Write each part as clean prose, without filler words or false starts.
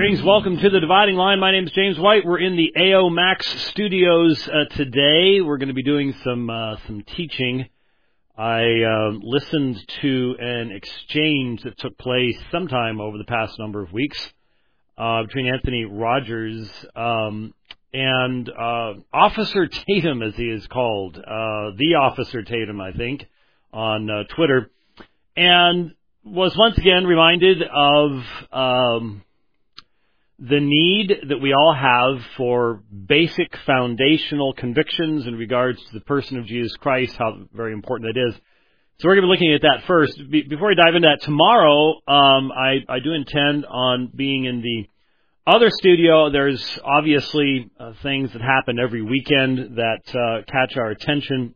Greetings. Welcome to the Dividing Line. My name is James White. We're in the AO Max studios today. We're going to be doing some teaching. I listened to an exchange that took place sometime over the past number of weeks between Anthony Rogers and Officer Tatum, as he is called, the Officer Tatum, I think, on Twitter, and was once again reminded of the need that we all have for basic foundational convictions in regards to the person of Jesus Christ, how very important that is. So we're going to be looking at that first. Before we dive into that, tomorrow I do intend on being in the other studio. There's obviously things that happen every weekend that catch our attention.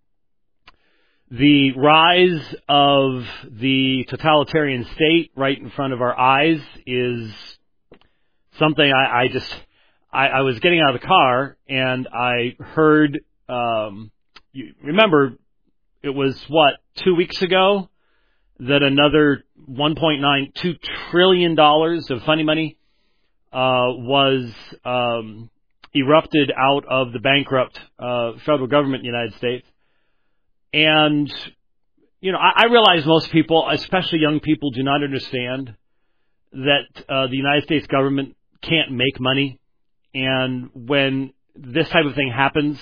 The rise of the totalitarian state right in front of our eyes is something I was getting out of the car and I heard, you remember, it was 2 weeks ago that another $1.92 trillion of funny money was erupted out of the bankrupt federal government in the United States. And, you know, I realize most people, especially young people, do not understand that the United States government can't make money. And when this type of thing happens,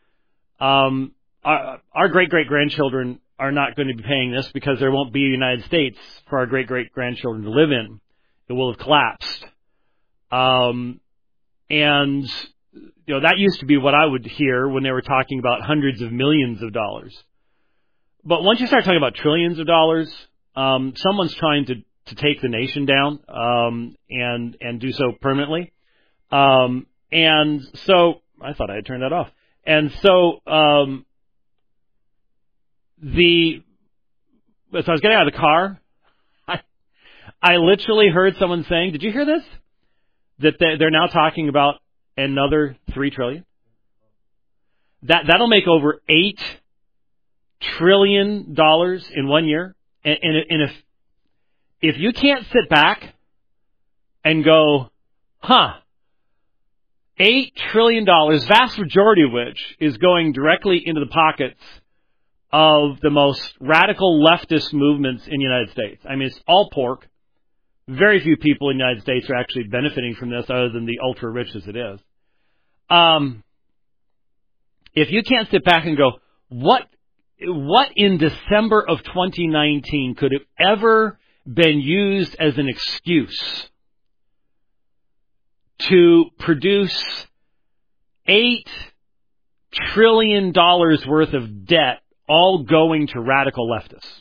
our great-great-grandchildren are not going to be paying this because there won't be a United States for our great-great-grandchildren to live in. It will have collapsed. And, you know, that used to be what I would hear when they were talking about hundreds of millions of dollars. But once you start talking about trillions of dollars, someone's trying to take the nation down, and do so permanently. And so, I thought I had turned that off. And so, as I was getting out of the car, I literally heard someone saying, did you hear this? That they're now talking about another $3 trillion. That'll make over $8 trillion in 1 year. And if you can't sit back and go, $8 trillion, vast majority of which is going directly into the pockets of the most radical leftist movements in the United States. I mean, it's all pork. Very few people in the United States are actually benefiting from this other than the ultra-rich as it is. If you can't sit back and go, what in December of 2019 could have ever been used as an excuse to produce $8 trillion worth of debt all going to radical leftists?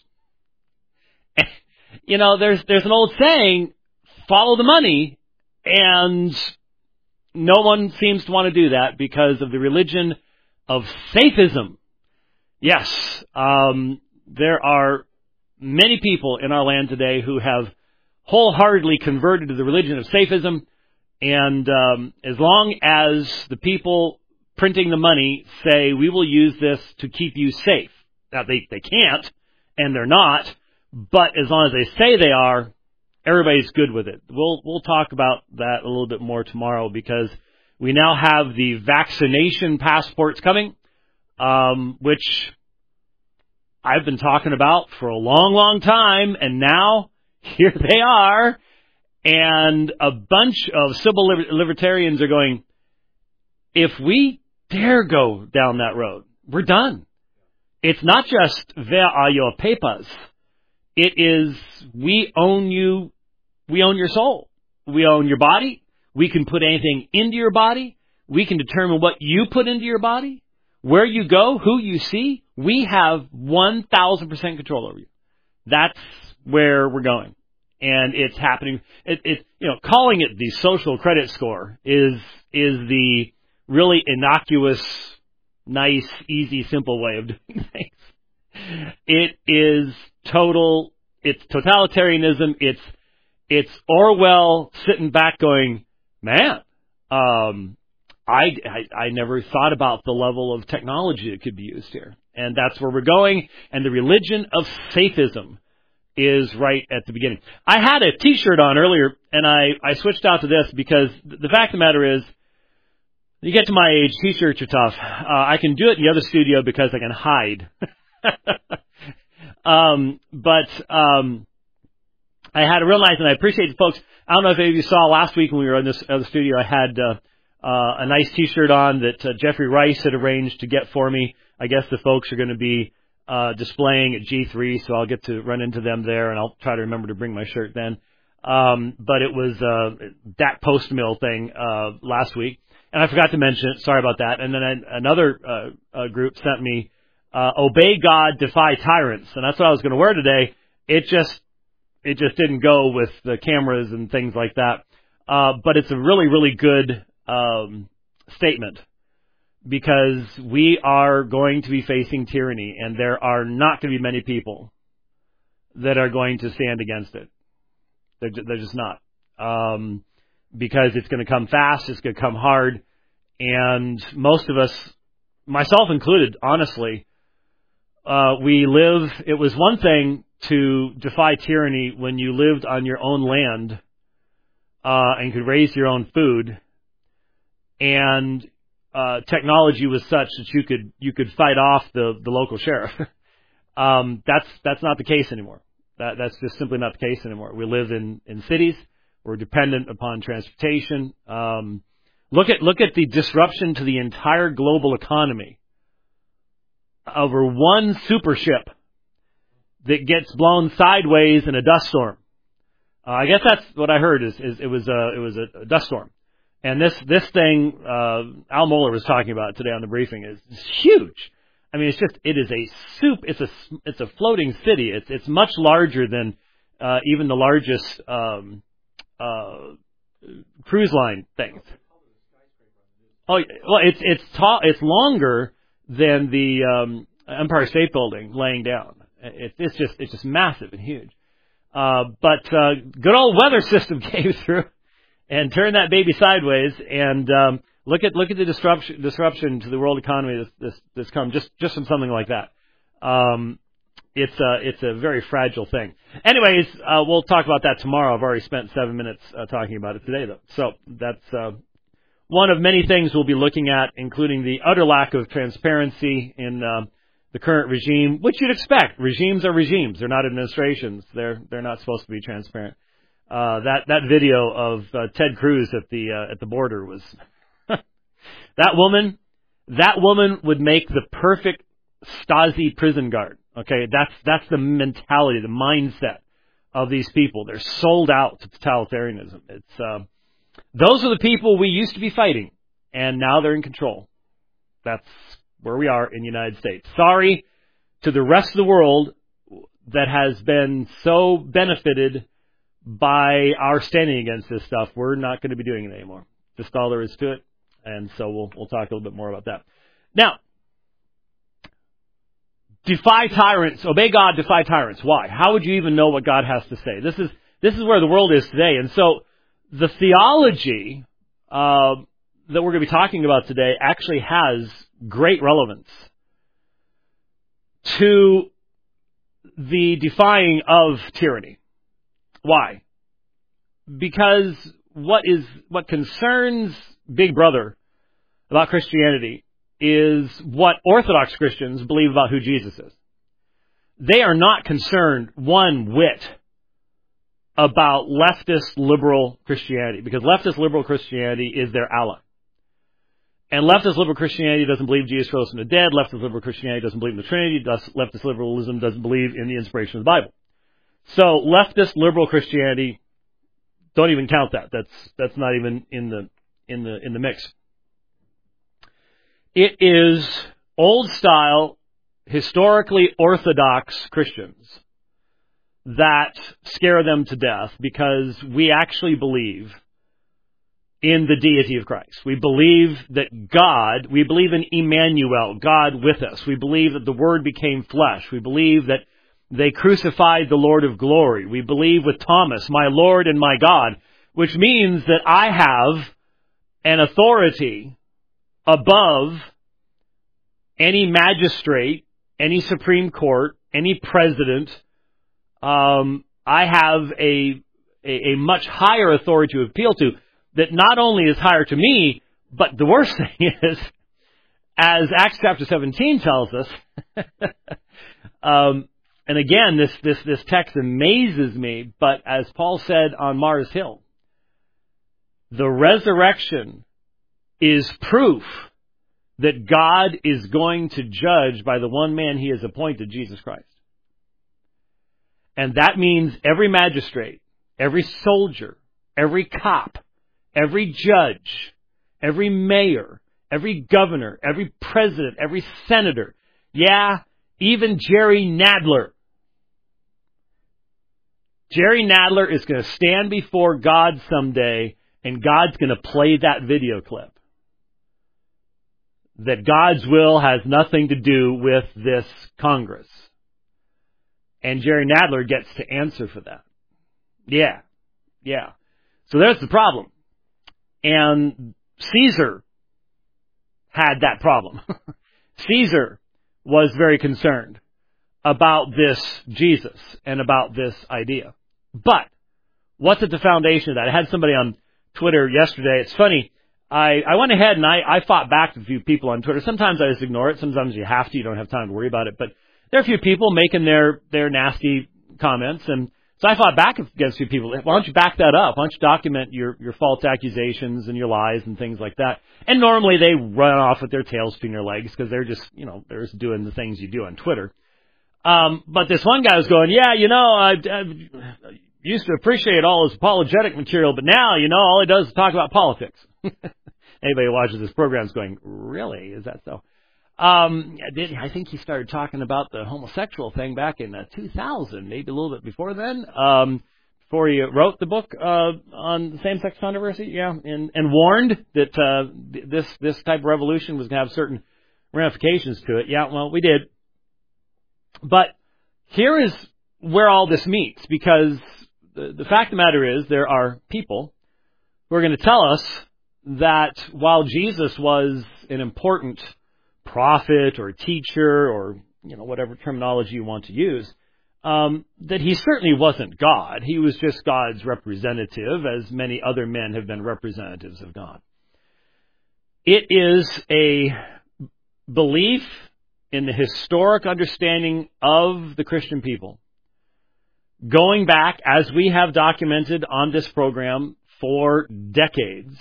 You know, there's an old saying, follow the money, and no one seems to want to do that because of the religion of safism. Yes, there are many people in our land today who have wholeheartedly converted to the religion of safism, and as long as the people printing the money say, we will use this to keep you safe. Now, they can't, and they're not, but as long as they say they are, everybody's good with it. We'll talk about that a little bit more tomorrow because we now have the vaccination passports coming, which I've been talking about for a long, long time, and now here they are, and a bunch of civil libertarians are going, if we dare go down that road, we're done. It's not just, where are your papers? It is, we own you, we own your soul. We own your body. We can put anything into your body. We can determine what you put into your body. Where you go, who you see, we have 1,000% control over you. That's where we're going. And it's happening. Calling it the social credit score is the really innocuous, nice, easy, simple way of doing things. It is it's totalitarianism. It's Orwell sitting back going, man, I never thought about the level of technology that could be used here. And that's where we're going. And the religion of safism is right at the beginning. I had a T-shirt on earlier, and I switched out to this because the fact of the matter is, you get to my age, T-shirts are tough. I can do it in the other studio because I can hide. But I had a real nice, and I appreciate the folks. I don't know if any of you saw last week when we were in this other studio, I had a nice T-shirt on that Jeffrey Rice had arranged to get for me. I guess the folks are going to be displaying at G3, so I'll get to run into them there, and I'll try to remember to bring my shirt then. But it was that post-mill thing last week, and I forgot to mention it. Sorry about that. And then another group sent me Obey God, Defy Tyrants, and that's what I was going to wear today. It just didn't go with the cameras and things like that. But it's a really, really good statement, because we are going to be facing tyranny, and there are not going to be many people that are going to stand against it. They're just not. Because it's going to come fast, it's going to come hard, and most of us, myself included, honestly, it was one thing to defy tyranny when you lived on your own land and could raise your own food, and technology was such that you could fight off the local sheriff. That's not the case anymore. That's just simply not the case anymore. We live in cities. We're dependent upon transportation. Look at the disruption to the entire global economy over one super ship that gets blown sideways in a dust storm. I guess that's what I heard. Is it was a dust storm, and this thing Al Mohler was talking about today on the briefing is huge. I mean, it's a floating city. It's much larger than even the largest cruise line things. Oh, well, it's tall. It's longer than the Empire State Building laying down. It's just massive and huge. But good old weather system came through and turned that baby sideways. And look at the disruption to the world economy that's come just from something like that. It's a very fragile thing. Anyways, we'll talk about that tomorrow. I've already spent 7 minutes talking about it today, though. So that's one of many things we'll be looking at, including the utter lack of transparency in the current regime, which you'd expect. Regimes are regimes. They're not administrations. They're not supposed to be transparent. That video of Ted Cruz at the border was that woman would make the perfect Stasi prison guard. Okay, that's the mentality, the mindset of these people. They're sold out to totalitarianism. It's those are the people we used to be fighting, and now they're in control. That's where we are in the United States. Sorry to the rest of the world that has been so benefited by our standing against this stuff. We're not going to be doing it anymore. Just all there is to it. And so we'll talk a little bit more about that. Now, defy tyrants. Obey God, defy tyrants. Why? How would you even know what God has to say? This is where the world is today. And so the theology that we're going to be talking about today actually has great relevance to the defying of tyranny. Why? Because what concerns Big Brother about Christianity is what Orthodox Christians believe about who Jesus is. They are not concerned one whit about leftist liberal Christianity, because leftist liberal Christianity is their ally. And leftist liberal Christianity doesn't believe Jesus rose from the dead. Leftist liberal Christianity doesn't believe in the Trinity. Leftist liberalism doesn't believe in the inspiration of the Bible. So leftist liberal Christianity, don't even count that. That's not even in the mix. It is old style, historically orthodox Christians that scare them to death, because we actually believe in the deity of Christ. We believe that we believe in Emmanuel, God with us. We believe that the Word became flesh. We believe that they crucified the Lord of glory. We believe with Thomas, my Lord and my God, which means that I have an authority above any magistrate, any Supreme Court, any president, I have a much higher authority to appeal to that not only is higher to me, but the worst thing is, as Acts chapter 17 tells us, and again, this text amazes me, but as Paul said on Mars Hill, the resurrection is proof that God is going to judge by the one man he has appointed, Jesus Christ. And that means every magistrate, every soldier, every cop, every judge, every mayor, every governor, every president, every senator, yeah, even Jerry Nadler. Jerry Nadler is going to stand before God someday, and God's going to play that video clip. That God's will has nothing to do with this Congress. And Jerry Nadler gets to answer for that. Yeah. So there's the problem. And Caesar had that problem. Caesar was very concerned about this Jesus and about this idea. But what's at the foundation of that? I had somebody on Twitter yesterday. It's funny. I went ahead and I fought back to a few people on Twitter. Sometimes I just ignore it. Sometimes you have to. You don't have time to worry about it. But there are a few people making their nasty comments. And so I fought back against a few people. Why don't you back that up? Why don't you document your false accusations and your lies and things like that? And normally they run off with their tails between their legs because they're just, they're just doing the things you do on Twitter. But this one guy was going, I used to appreciate all his apologetic material, but now, all he does is talk about politics. Anybody who watches this program is going, really? Is that so? I think he started talking about the homosexual thing back in 2000, maybe a little bit before then, before he wrote the book on same-sex controversy, yeah, and warned that this type of revolution was going to have certain ramifications to it. Yeah, well, we did. But here is where all this meets, because the fact of the matter is there are people who are going to tell us that while Jesus was an important prophet or teacher or, whatever terminology you want to use, that he certainly wasn't God. He was just God's representative, as many other men have been representatives of God. It is a belief in the historic understanding of the Christian people, going back, as we have documented on this program for decades,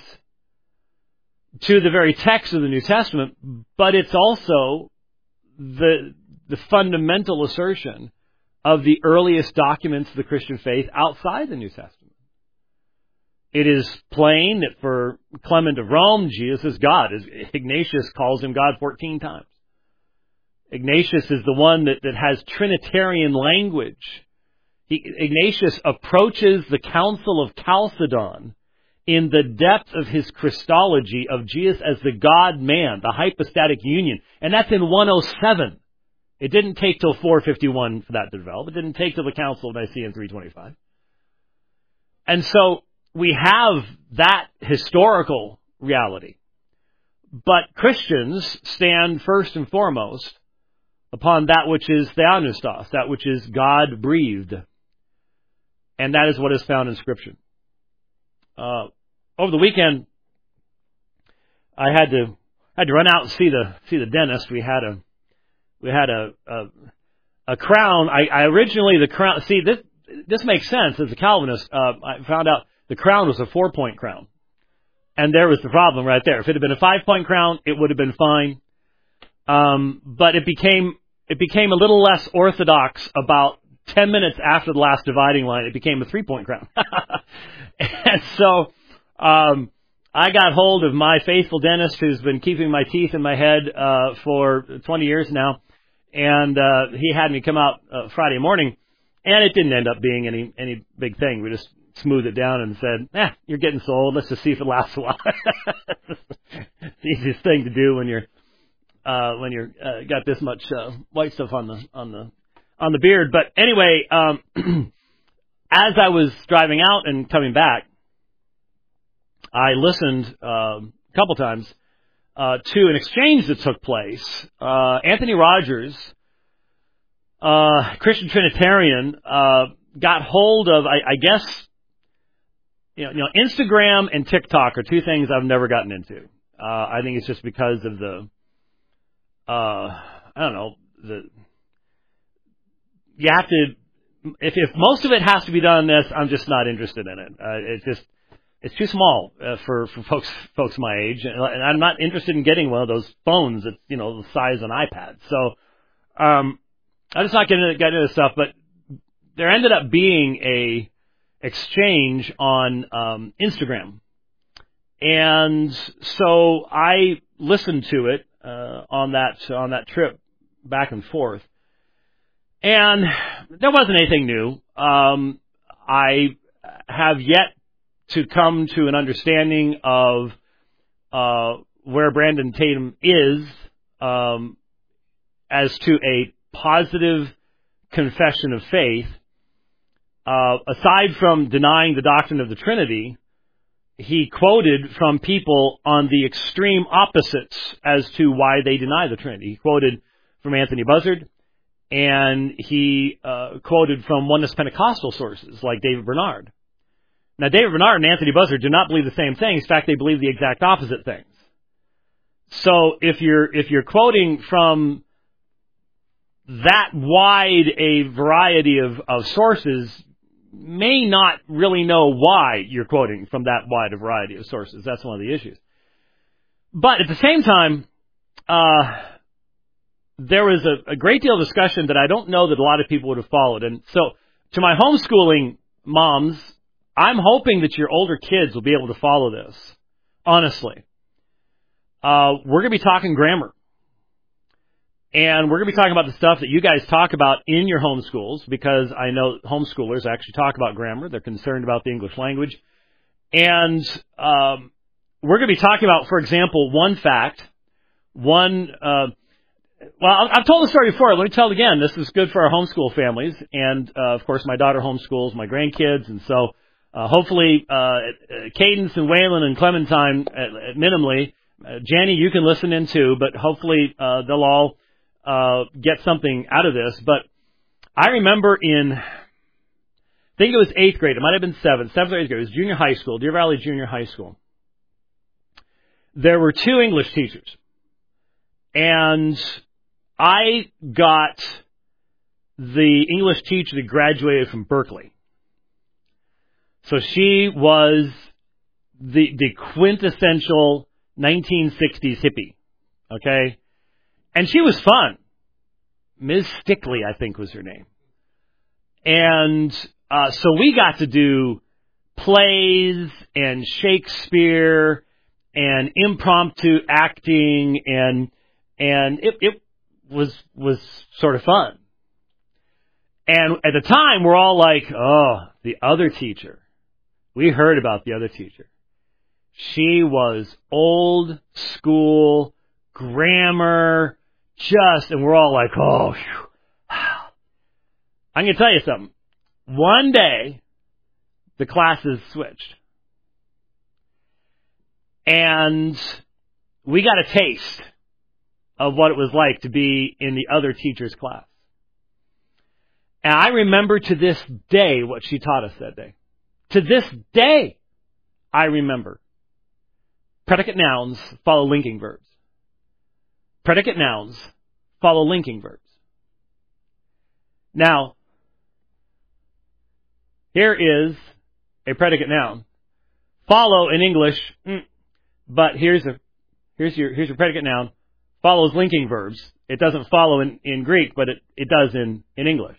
to the very text of the New Testament, but it's also the fundamental assertion of the earliest documents of the Christian faith outside the New Testament. It is plain that for Clement of Rome, Jesus is God. Ignatius calls him God 14 times. Ignatius is the one that has Trinitarian language. Ignatius approaches the Council of Chalcedon in the depth of his Christology of Jesus as the God-man, the hypostatic union. And that's in 107. It didn't take till 451 for that to develop. It didn't take till the Council of Nicaea in 325. And so we have that historical reality. But Christians stand first and foremost upon that which is theopneustos, that which is God-breathed. And that is what is found in Scripture. Over the weekend, I had to run out and see the dentist. We had a crown. I originally, the crown. See, this makes sense as a Calvinist. I found out the crown was a 4-point crown, and there was the problem right there. If it had been a 5-point crown, it would have been fine. But it became a little less orthodox about 10 minutes after the last dividing line. It became a 3-point crown. And so I got hold of my faithful dentist who's been keeping my teeth in my head for 20 years now. And he had me come out Friday morning, and it didn't end up being any big thing. We just smoothed it down and said, you're getting so old, let's just see if it lasts a while. It's the easiest thing to do when you're got this much white stuff on the beard. But anyway, as I was driving out and coming back, I listened a couple times to an exchange that took place. Anthony Rogers Christian Trinitarian, got hold of, I guess, Instagram and TikTok are two things I've never gotten into. I think it's just because of the, you have to, if most of it has to be done on this, I'm just not interested in it. It's too small for folks my age, and I'm not interested in getting one of those phones that's the size of an iPad. So I'm just not getting into this stuff. But there ended up being a exchange on Instagram, and so I listened to it on that trip back and forth, and there wasn't anything new. I have yet to come to an understanding of where Brandon Tatum is as to a positive confession of faith. Aside from denying the doctrine of the Trinity, he quoted from people on the extreme opposites as to why they deny the Trinity. He quoted from Anthony Buzzard, and he quoted from Oneness Pentecostal sources like David Bernard. Now, David Bernard and Anthony Buzzard do not believe the same things. In fact, they believe the exact opposite things. So if you're quoting from that wide a variety of sources, may not really know why you're quoting from that wide a variety of sources. That's one of the issues. But at the same time, there was a great deal of discussion that I don't know that a lot of people would have followed. And so to my homeschooling moms, I'm hoping that your older kids will be able to follow this, honestly. We're going to be talking grammar. And we're going to be talking about the stuff that you guys talk about in your homeschools, because I know homeschoolers actually talk about grammar. They're concerned about the English language. And we're going to be talking about, for example, one fact. I've told the story before. Let me tell it again. This is good for our homeschool families. And, of course, my daughter homeschools my grandkids. And so hopefully Cadence and Waylon and Clementine, minimally, Janny, you can listen in too, but hopefully they'll all get something out of this. But I remember I think it was 8th grade. It might have been 7th or 8th grade. It was junior high school, Deer Valley Junior High School. There were 2 English teachers. And I got the English teacher that graduated from Berkeley. So she was the quintessential 1960s hippie. Okay? And she was fun. Ms. Stickley, I think, was her name. And so we got to do plays and Shakespeare and impromptu acting, and it was sort of fun. And at the time, we're all like, oh, the other teacher. We heard about the other teacher. She was old school grammar, and we're all like, oh, phew. I'm going to tell you something. One day, the classes switched. And we got a taste of what it was like to be in the other teacher's class. And I remember to this day what she taught us that day. To this day, I remember. Predicate nouns follow linking verbs. Predicate nouns follow linking verbs. Now, here is a predicate noun. Follow in English, but here's your predicate noun. Follows linking verbs. It doesn't follow in Greek, but it does in English.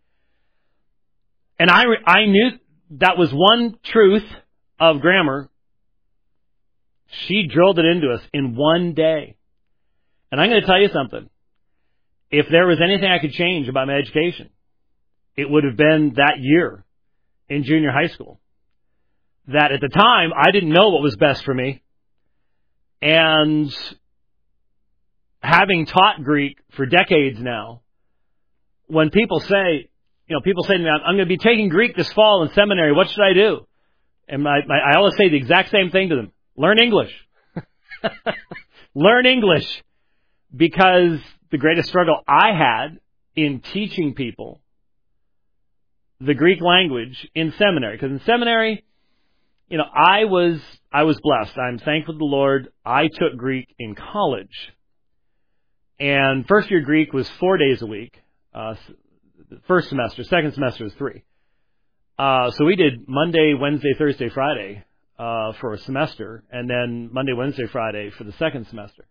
And I knew that was one truth of grammar. She drilled it into us in one day. And I'm going to tell you something. If there was anything I could change about my education, it would have been that year in junior high school. That at the time, I didn't know what was best for me. And having taught Greek for decades now, when people say to me, I'm going to be taking Greek this fall in seminary, what should I do? And I always say the exact same thing to them. Learn English. Learn English. Because the greatest struggle I had in teaching people the Greek language in seminary. Because in seminary, I was blessed. I'm thankful to the Lord. I took Greek in college. And first year Greek was 4 days a week. First semester. Second semester was 3. So we did Monday, Wednesday, Thursday, Friday for a semester, and then Monday, Wednesday, Friday for the second semester.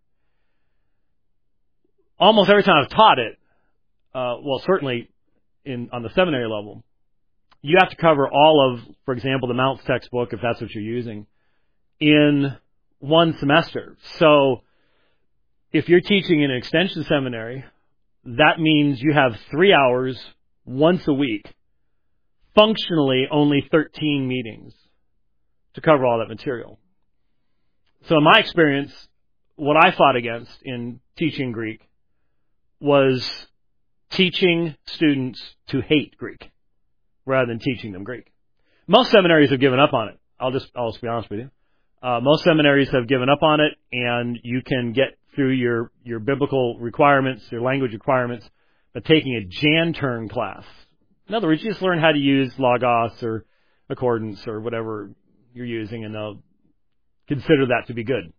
Almost every time I've taught it, certainly on the seminary level, you have to cover all of, for example, the Mounts textbook, if that's what you're using, in one semester. So if you're teaching in an extension seminary, that means you have 3 hours once a week, functionally only 13 meetings to cover all that material. So in my experience, what I fought against in teaching Greek was teaching students to hate Greek rather than teaching them Greek. Most seminaries have given up on it. I'll just be honest with you. Most seminaries have given up on it, and you can get through your biblical requirements, your language requirements, by taking a Jan Turn class. In other words, you just learn how to use Logos or Accordance or whatever you're using, and they'll consider that to be good.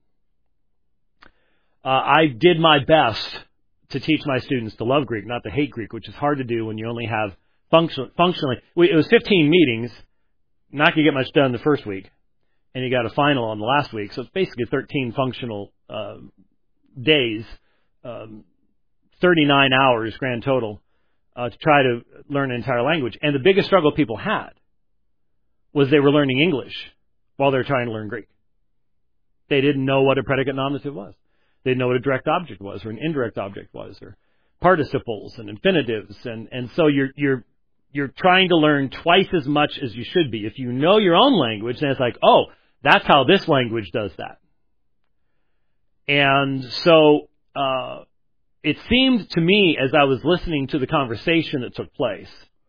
I did my best to teach my students to love Greek, not to hate Greek, which is hard to do when you only have functionally. It was 15 meetings, not going to get much done the first week, and you got a final on the last week, so it's basically 13 functional days, 39 hours grand total, to try to learn an entire language. And the biggest struggle people had was they were learning English while they were trying to learn Greek. They didn't know what a predicate nominative was. They didn't know what a direct object was, or an indirect object was, or participles and infinitives, and so you're trying to learn twice as much as you should be. If you know your own language, then it's like, oh, that's how this language does that. And so it seemed to me, as I was listening to the conversation that took place,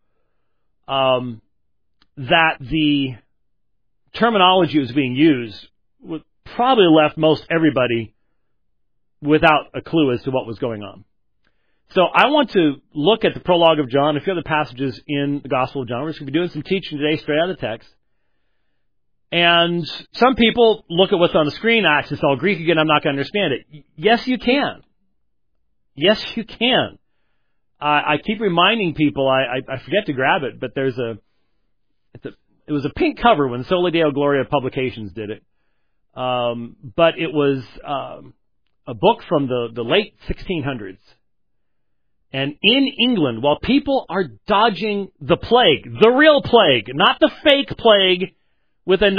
that the terminology that was being used probably left most everybody without a clue as to what was going on. So I want to look at the prologue of John, a few other passages in the Gospel of John. We're just going to be doing some teaching today straight out of the text. And some people look at what's on the screen, it's all Greek again, I'm not going to understand it. Yes, you can. Yes, you can. I keep reminding people, I forget to grab it, but it was a pink cover when Soli Deo Gloria Publications did it. But it was a book from the late 1600s. And in England, while people are dodging the plague, the real plague, not the fake plague with a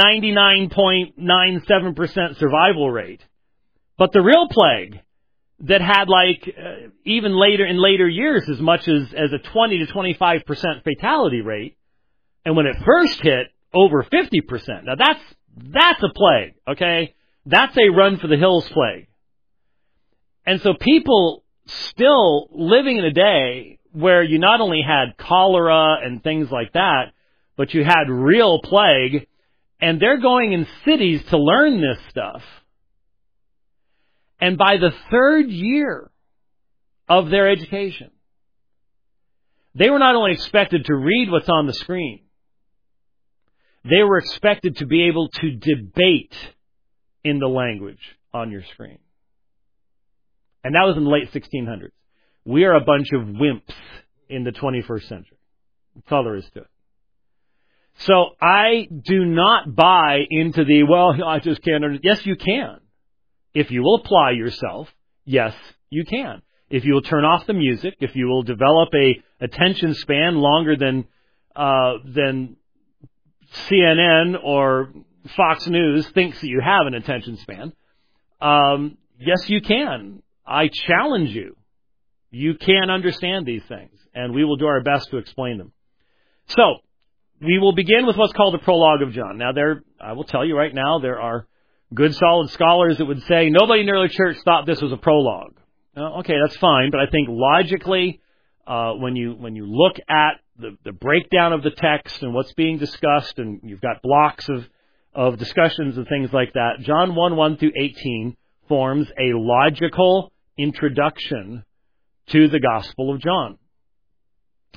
99.97% survival rate, but the real plague that had even in later years as much as a 20 to 25% fatality rate, and when it first hit, over 50%. Now that's a plague, okay? That's a run for the hills plague. And so people still living in a day where you not only had cholera and things like that, but you had real plague, and they're going in cities to learn this stuff. And by the third year of their education, they were not only expected to read what's on the screen, they were expected to be able to debate in the language on your screen. And that was in the late 1600s. We are a bunch of wimps in the 21st century. That's all there is to it. So I do not buy into I just can't understand. Yes, you can. If you will apply yourself, yes, you can. If you will turn off the music, if you will develop a attention span longer than CNN or Fox News thinks that you have an attention span, yes, you can. I challenge you. You can understand these things, and we will do our best to explain them. So, we will begin with what's called the prologue of John. Now, I will tell you right now, there are good, solid scholars that would say nobody in the early church thought this was a prologue. Okay, that's fine, but I think logically, when you look at the breakdown of the text and what's being discussed, and you've got blocks of discussions and things like that, John 1 through 18 forms a logical introduction to the Gospel of John.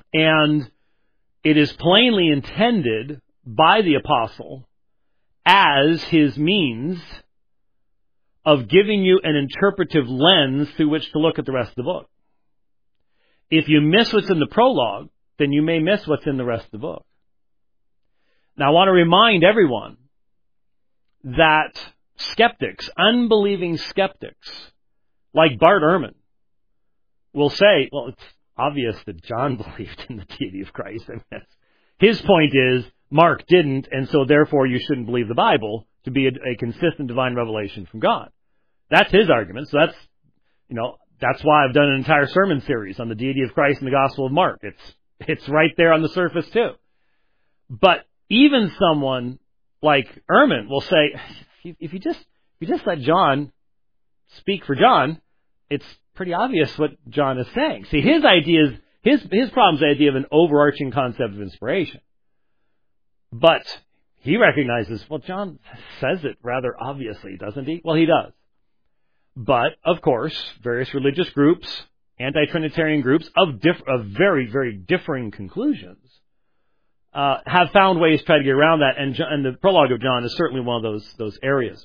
And it is plainly intended by the apostle as his means of giving you an interpretive lens through which to look at the rest of the book. If you miss what's in the prologue, then you may miss what's in the rest of the book. Now, I want to remind everyone that skeptics, unbelieving skeptics, like Bart Ehrman, will say, well, it's obvious that John believed in the deity of Christ. I mean, his point is, Mark didn't, and so therefore you shouldn't believe the Bible to be a consistent divine revelation from God. That's his argument. So that's why I've done an entire sermon series on the deity of Christ in the Gospel of Mark. It's right there on the surface too. But even someone like Ehrman will say, if you just let John speak for John, it's pretty obvious what John is saying. See, his idea is, his problem is the idea of an overarching concept of inspiration. But he recognizes, well, John says it rather obviously, doesn't he? Well, he does. But, of course, various religious groups, anti-Trinitarian groups of very, very differing conclusions, have found ways to try to get around that, and the prologue of John is certainly one of those areas.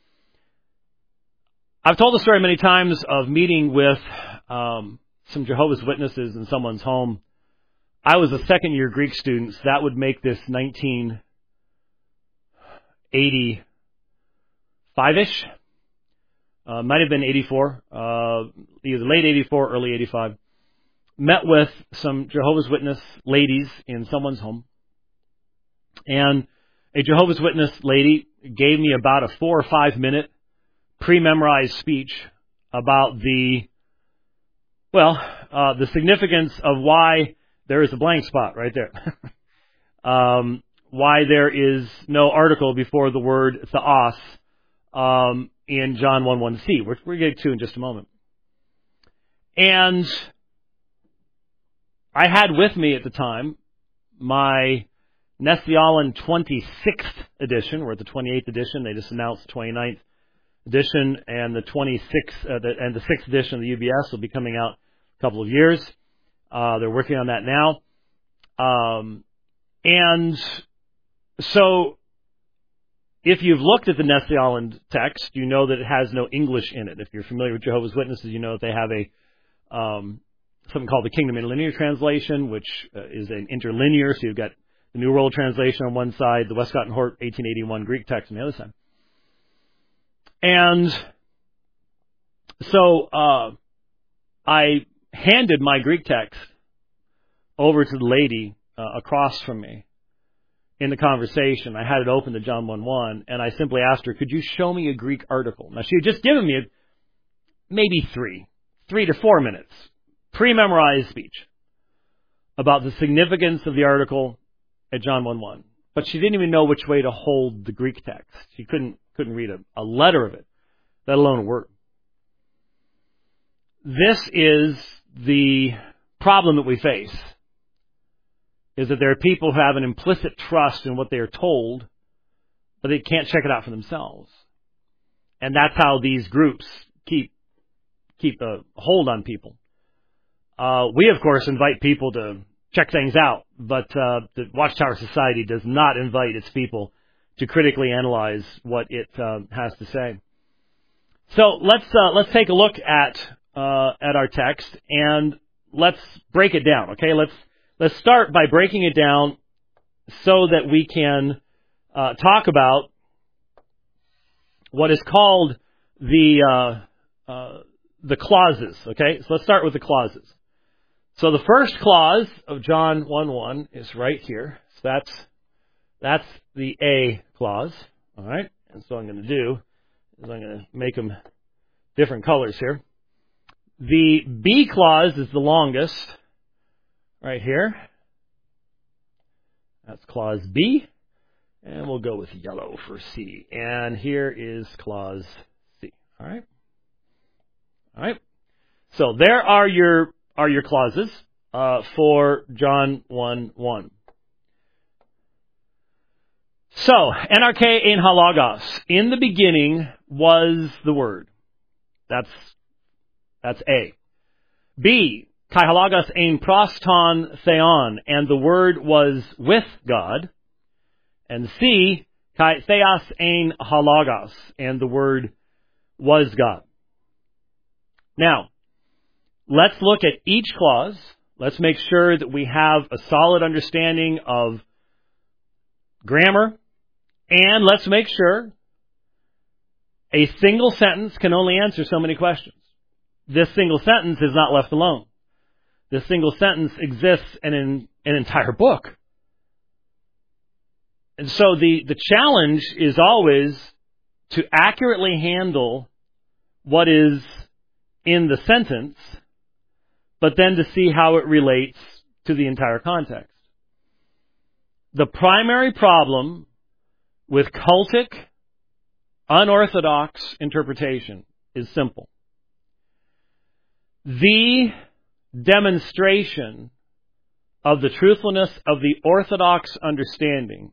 I've told the story many times of meeting with some Jehovah's Witnesses in someone's home. I was a second-year Greek student, so that would make this 1985-ish. Might have been 84, either late 84 or early 85. Met with some Jehovah's Witness ladies in someone's home. And a Jehovah's Witness lady gave me about a 4 or 5 minute pre-memorized speech about the significance of why there is a blank spot right there. Why there is no article before the word theos in John 1:1c, which we'll get to in just a moment. And I had with me at the time my Nestle-Aland 26th edition. We're at the 28th edition. They just announced the 29th edition, and the 26th and the 6th edition of the UBS will be coming out in a couple of years. They're working on that now. And so if you've looked at the Nestle-Aland text, you know that it has no English in it. If you're familiar with Jehovah's Witnesses, you know that they have something called the Kingdom Interlinear Translation, which is an interlinear. So you've got the New World Translation on one side, the Westcott and Hort 1881 Greek text on the other side. And so I handed my Greek text over to the lady across from me in the conversation. I had it open to John 1:1, and I simply asked her, could you show me a Greek article? Now, she had just given me maybe 3 to 4 minutes pre-memorized speech about the significance of the article at John 1:1. But she didn't even know which way to hold the Greek text. She couldn't read a letter of it, let alone a word. This is the problem that we face, is that there are people who have an implicit trust in what they are told, but they can't check it out for themselves. And that's how these groups keep a hold on people. We, of course, invite people to check things out, but the Watchtower Society does not invite its people to critically analyze what it has to say. So let's take a look at our text, and let's break it down. Okay, let's start by breaking it down so that we can talk about what is called the clauses. Okay, so let's start with the clauses. So the first clause of John 1:1 is right here. So that's the A clause. All right, and so what I'm going to do is I'm going to make them different colors here. The B clause is the longest, right here. That's clause B, and we'll go with yellow for C. And here is clause C. All right. So there are your clauses for John 1:1. So, NRK ein halagos. In the beginning was the Word. That's A. B, kai halagos ein proston theon, and the Word was with God. And C, kai theos ein halagos, and the Word was God. Now, let's look at each clause. Let's make sure that we have a solid understanding of grammar, and let's make sure a single sentence can only answer so many questions. This single sentence is not left alone. This single sentence exists in an entire book. And so the challenge is always to accurately handle what is in the sentence, but then to see how it relates to the entire context. The primary problem with cultic, unorthodox interpretation is simple. The demonstration of the truthfulness of the orthodox understanding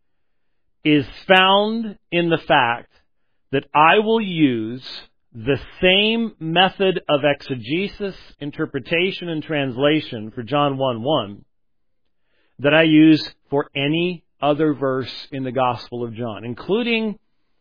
is found in the fact that I will use the same method of exegesis, interpretation, and translation for John 1:1 that I use for any other verse in the Gospel of John, including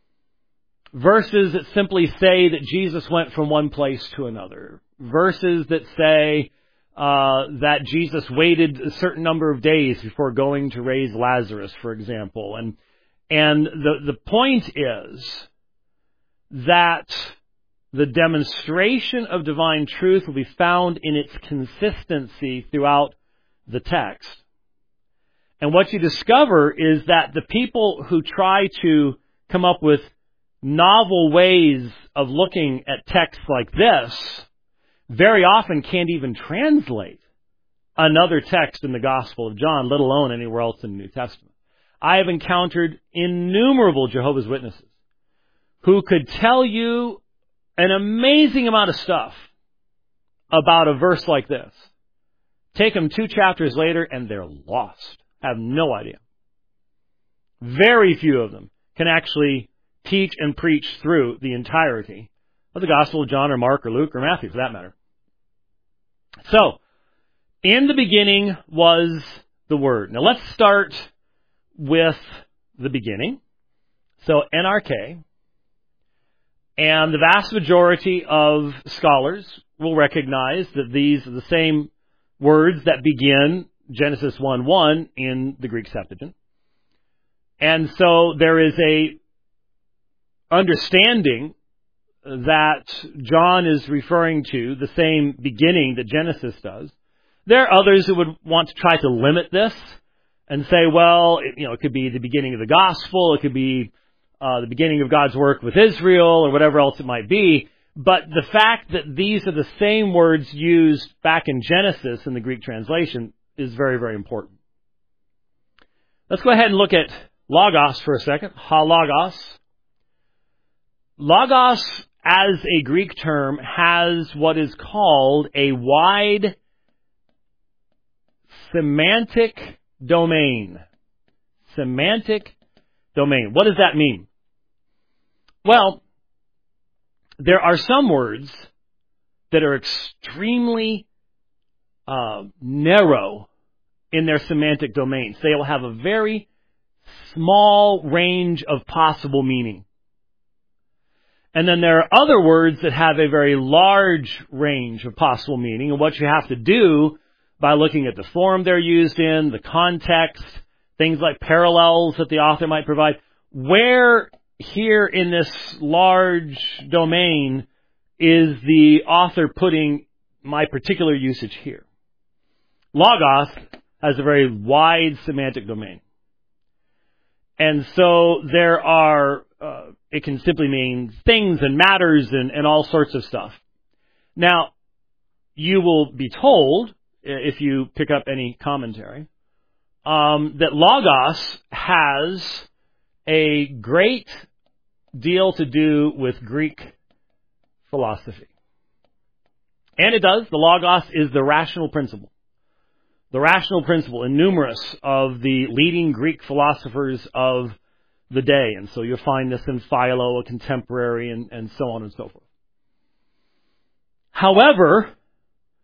verses that simply say that Jesus went from one place to another, verses that say that Jesus waited a certain number of days before going to raise Lazarus, for example. And the point is that the demonstration of divine truth will be found in its consistency throughout the text. And what you discover is that the people who try to come up with novel ways of looking at texts like this very often can't even translate another text in the Gospel of John, let alone anywhere else in the New Testament. I have encountered innumerable Jehovah's Witnesses who could tell you an amazing amount of stuff about a verse like this. Take them 2 chapters later and they're lost. Have no idea. Very few of them can actually teach and preach through the entirety of the Gospel of John or Mark or Luke or Matthew, for that matter. So, in the beginning was the Word. Now let's start with the beginning. So, NRK. And the vast majority of scholars will recognize that these are the same words that begin Genesis 1:1 in the Greek Septuagint. And so there is a understanding that John is referring to the same beginning that Genesis does. There are others who would want to try to limit this and say, well, it could be the beginning of the gospel, it could be the beginning of God's work with Israel, or whatever else it might be. But the fact that these are the same words used back in Genesis in the Greek translation is very, very important. Let's go ahead and look at logos for a second. Halagos. Logos, as a Greek term, has what is called a wide semantic domain. Semantic domain. What does that mean? Well, there are some words that are extremely narrow in their semantic domains. They will have a very small range of possible meaning. And then there are other words that have a very large range of possible meaning. And what you have to do by looking at the form they're used in, the context, things like parallels that the author might provide, where here in this large domain is the author putting my particular usage here. Logos has a very wide semantic domain. And so there are, it can simply mean things and matters and all sorts of stuff. Now, you will be told, if you pick up any commentary, that Logos has a great deal to do with Greek philosophy. And it does. The Logos is the rational principle. The rational principle in numerous of the leading Greek philosophers of the day. And so you'll find this in Philo, a contemporary, and so on and so forth. However,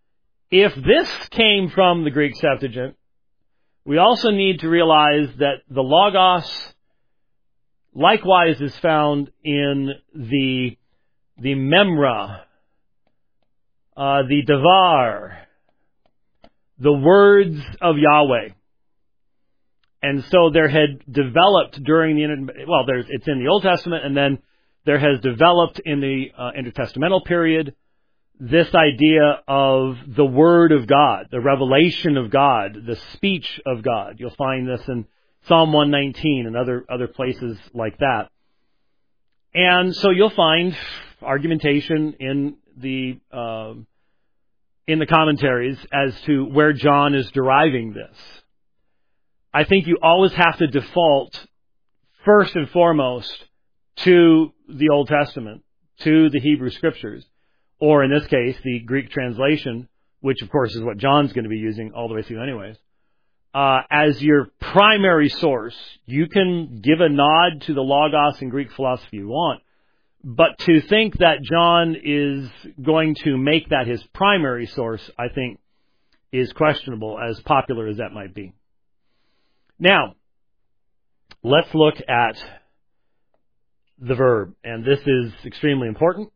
If this came from the Greek Septuagint, we also need to realize that the Logos likewise is found in the Memra, the Devar, the words of Yahweh. And so there had developed during it's in the Old Testament, and then there has developed in the intertestamental period this idea of the Word of God, the revelation of God, the speech of God. You'll find this in Psalm 119 and other places like that. And so you'll find argumentation in the commentaries as to where John is deriving this. I think you always have to default first and foremost to the Old Testament, to the Hebrew Scriptures, or in this case, the Greek translation, which of course is what John's going to be using all the way through anyways, as your primary source. You can give a nod to the Logos in Greek philosophy you want, but to think that John is going to make that his primary source, I think, is questionable, as popular as that might be. Now, let's look at the verb, and this is extremely important.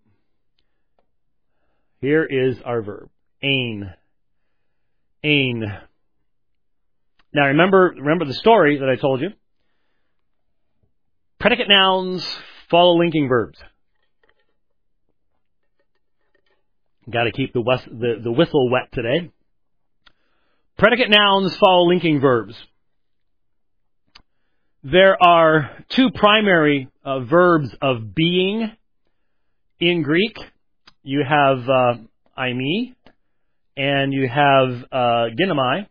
Here is our verb, ein. Ein. Now remember the story that I told you. Predicate nouns follow linking verbs. Got to keep the whistle wet today. Predicate nouns follow linking verbs. There are two primary verbs of being in Greek. You have eimi and you have ginomai,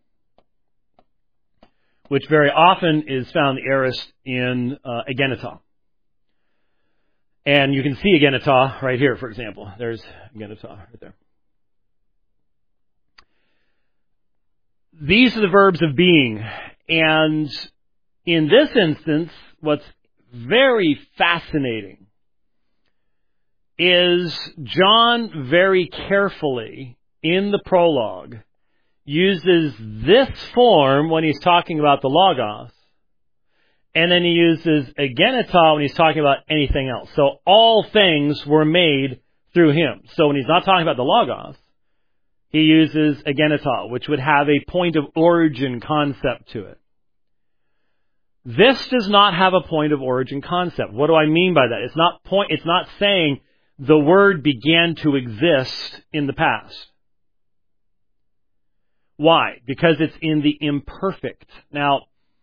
which very often is found the aorist in egenita. And you can see egenita right here, for example. There's egenita right there. These are the verbs of being. And in this instance, what's very fascinating is John very carefully, in the prologue, uses this form when he's talking about the Logos, and then he uses egenita when he's talking about anything else. So all things were made through him. So when he's not talking about the Logos, he uses egenita, which would have a point of origin concept to it. This does not have a point of origin concept. What do I mean by that? It's not saying the word began to exist in the past. Why? Because it's in the imperfect. Now,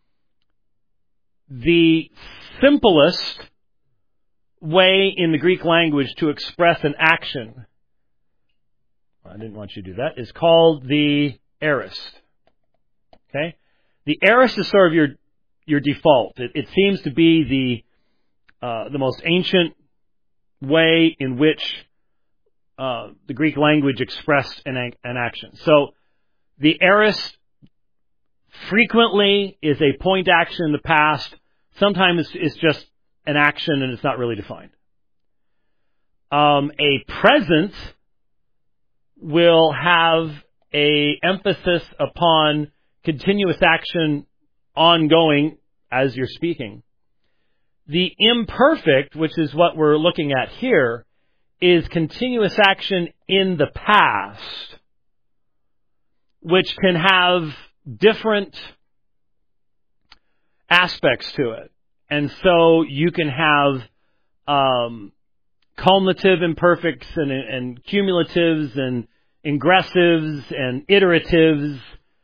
the simplest way in the Greek language to express an action, I didn't want you to do that, is called the aorist. Okay? The aorist is sort of your default. It seems to be the most ancient way in which the Greek language expressed an action. So the aorist frequently is a point action in the past. Sometimes it's just an action and it's not really defined. A present will have a emphasis upon continuous action ongoing as you're speaking. The imperfect, which is what we're looking at here, is continuous action in the past, which can have different aspects to it. And so you can have cumulative imperfects and cumulatives and ingressives and iteratives.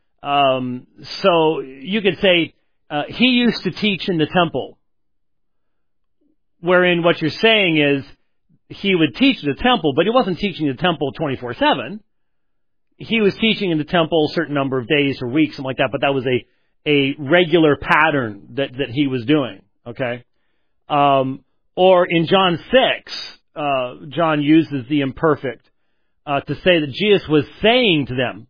So you could say, he used to teach in the temple, wherein what you're saying is he would teach in the temple, but he wasn't teaching in the temple 24/7. He was teaching in the temple a certain number of days or weeks, something like that, but that was a regular pattern that he was doing, okay? Or in John 6, John uses the imperfect to say that Jesus was saying to them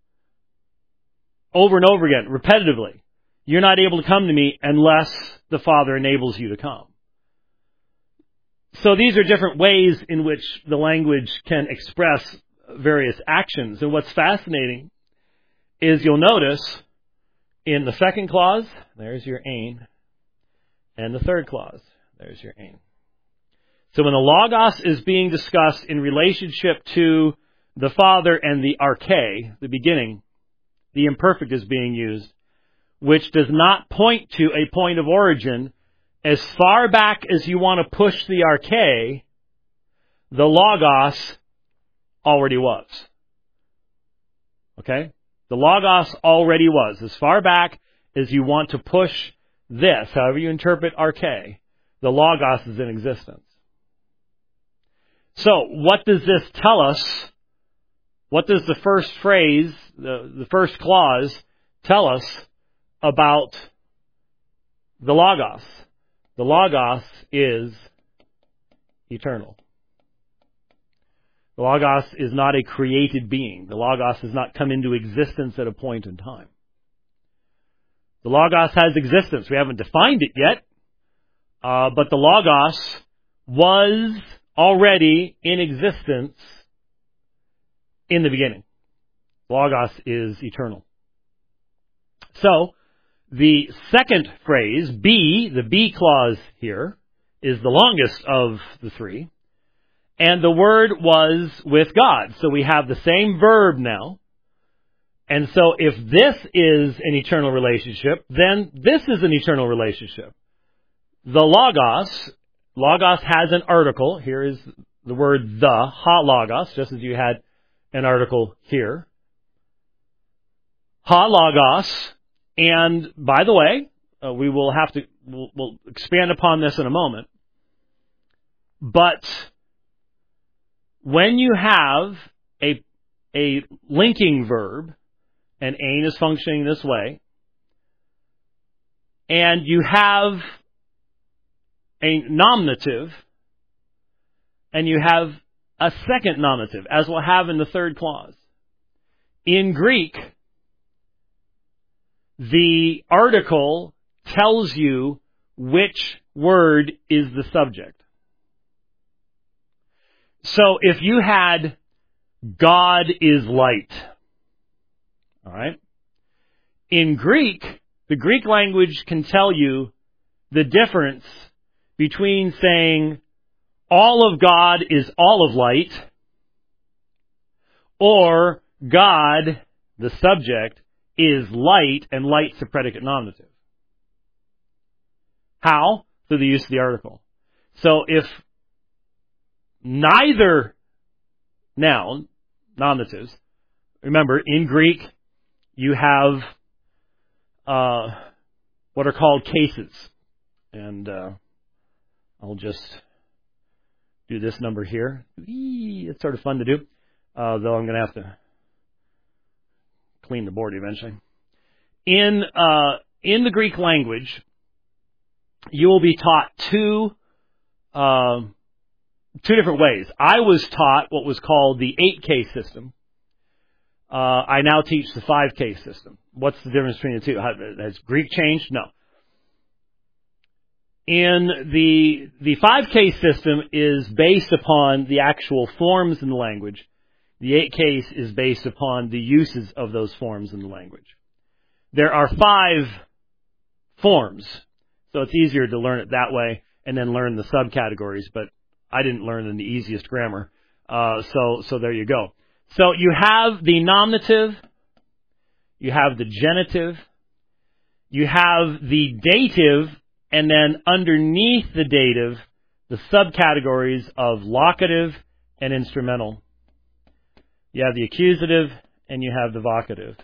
over and over again, repetitively, you're not able to come to me unless the Father enables you to come. So these are different ways in which the language can express various actions. And what's fascinating is you'll notice in the second clause, there's your ein, and the third clause, there's your ein. So when the Logos is being discussed in relationship to the Father and the arche, the beginning, the imperfect is being used, which does not point to a point of origin. As far back as you want to push the arche, the Logos already was. Okay? The Logos already was. As far back as you want to push this, however you interpret arche, the Logos is in existence. So, what does this tell us? What does the first phrase, the first clause, tell us about the Logos? The Logos is eternal. The Logos is not a created being. The Logos has not come into existence at a point in time. The Logos has existence. We haven't defined it yet, but the Logos was already in existence in the beginning. Logos is eternal. So, the second phrase, be, the be clause here, is the longest of the three. And the Word was with God. So we have the same verb now. And so if this is an eternal relationship, then this is an eternal relationship. The Logos has an article. Here is the word the, ha Logos, just as you had an article here. Ha Logos. And by the way, we'll expand upon this in a moment. But when you have a linking verb, and ein is functioning this way, and you have a nominative, and you have a second nominative, as we'll have in the third clause. In Greek, the article tells you which word is the subject. So if you had God is light, all right? In Greek, the Greek language can tell you the difference between saying all of God is all of light, or God, the subject, is light, and light's the predicate nominative. How? Through the use of the article. So if neither noun, nominatives, remember, in Greek, you have what are called cases. And I'll just do this number here. It's sort of fun to do, though I'm going to have to clean the board eventually. In the Greek language, you will be taught two different ways. I was taught what was called the 8-case system. I now teach the 5-case system. What's the difference between the two? Has Greek changed? No. In the 5-case system is based upon the actual forms in the language. The 8-case is based upon the uses of those forms in the language. There are 5 forms, so it's easier to learn it that way and then learn the subcategories, but I didn't learn in the easiest grammar, so there you go. So you have the nominative, you have the genitive, you have the dative, and then underneath the dative, the subcategories of locative and instrumental. You have the accusative, and you have the vocative.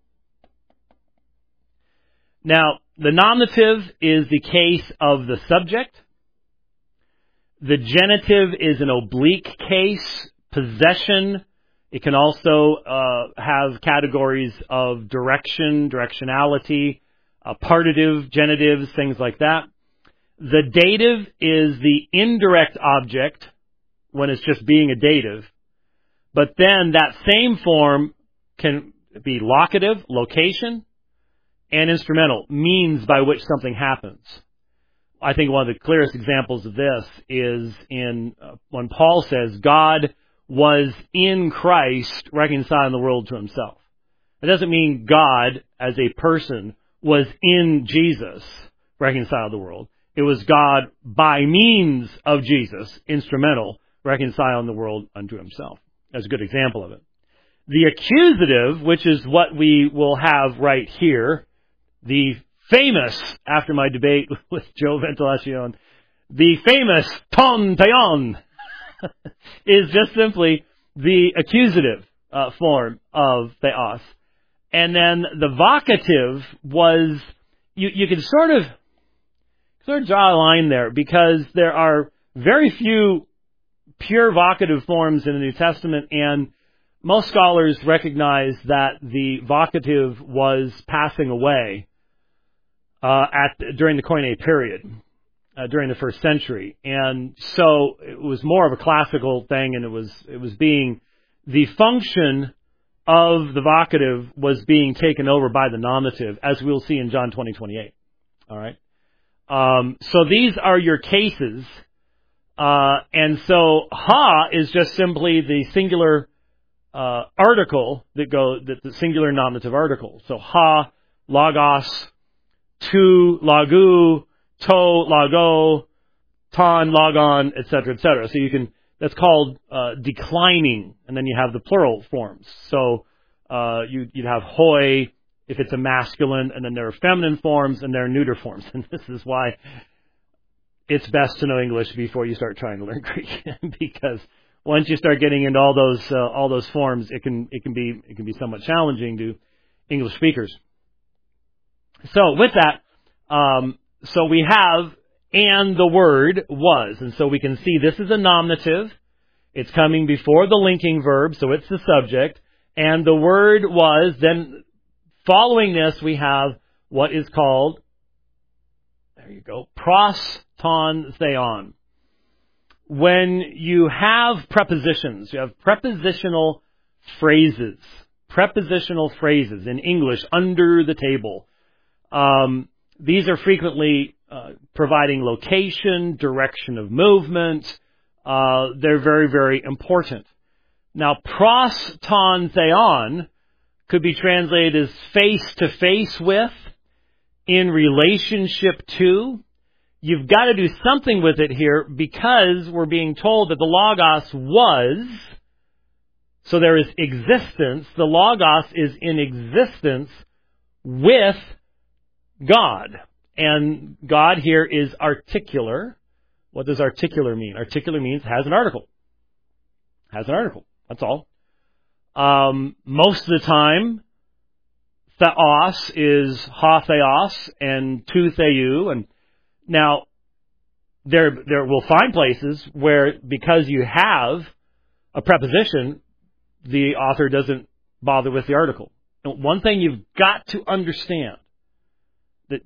Now, the nominative is the case of the subject. The genitive is an oblique case, possession. It can also have categories of direction, directionality, partitive, genitives, things like that. The dative is the indirect object when it's just being a dative. But then that same form can be locative, location, and instrumental, means by which something happens. I think one of the clearest examples of this is in when Paul says, God was in Christ reconciling the world to himself. It doesn't mean God as a person was in Jesus reconciled the world. It was God by means of Jesus, instrumental, reconciling the world unto himself. That's a good example of it. The accusative, which is what we will have right here, the famous, after my debate with Joe Ventilacion, the famous ton theon is just simply the accusative form of theos. And then the vocative was, you can sort of draw a line there, because there are very few pure vocative forms in the New Testament, and most scholars recognize that the vocative was passing away during the Koine period, during the first century. And so it was more of a classical thing, and it was being, the function of the vocative was being taken over by the nominative, as we'll see in John 20:28. All right. So these are your cases. And so ha is just simply the singular article the singular nominative article. So ha, logos, tu, logu, to, logo, ton, logon, etc., etc. So that's called declining, and then you have the plural forms. So you'd have hoi if it's a masculine, and then there are feminine forms, and there are neuter forms. And this is why it's best to know English before you start trying to learn Greek, because once you start getting into all those forms, it can be somewhat challenging to English speakers. So with that, so we have, and the word was, and so we can see this is a nominative. It's coming before the linking verb, so it's the subject, and the word was. Then following this, we have what is called, there you go, pros ton theon. When you have prepositions, you have prepositional phrases in English under the table. These are frequently providing location, direction of movement. They're very, very important. Now, pros ton theon could be translated as face to face with, in relationship to. You've got to do something with it here, because we're being told that the Logos was, so there is existence. The Logos is in existence with God. And God here is articular. What does articular mean? Articular means has an article. Has an article. That's all. Most of the time, theos is ha theos and tu theou. And now, there we'll find places where, because you have a preposition, the author doesn't bother with the article. And one thing you've got to understand, that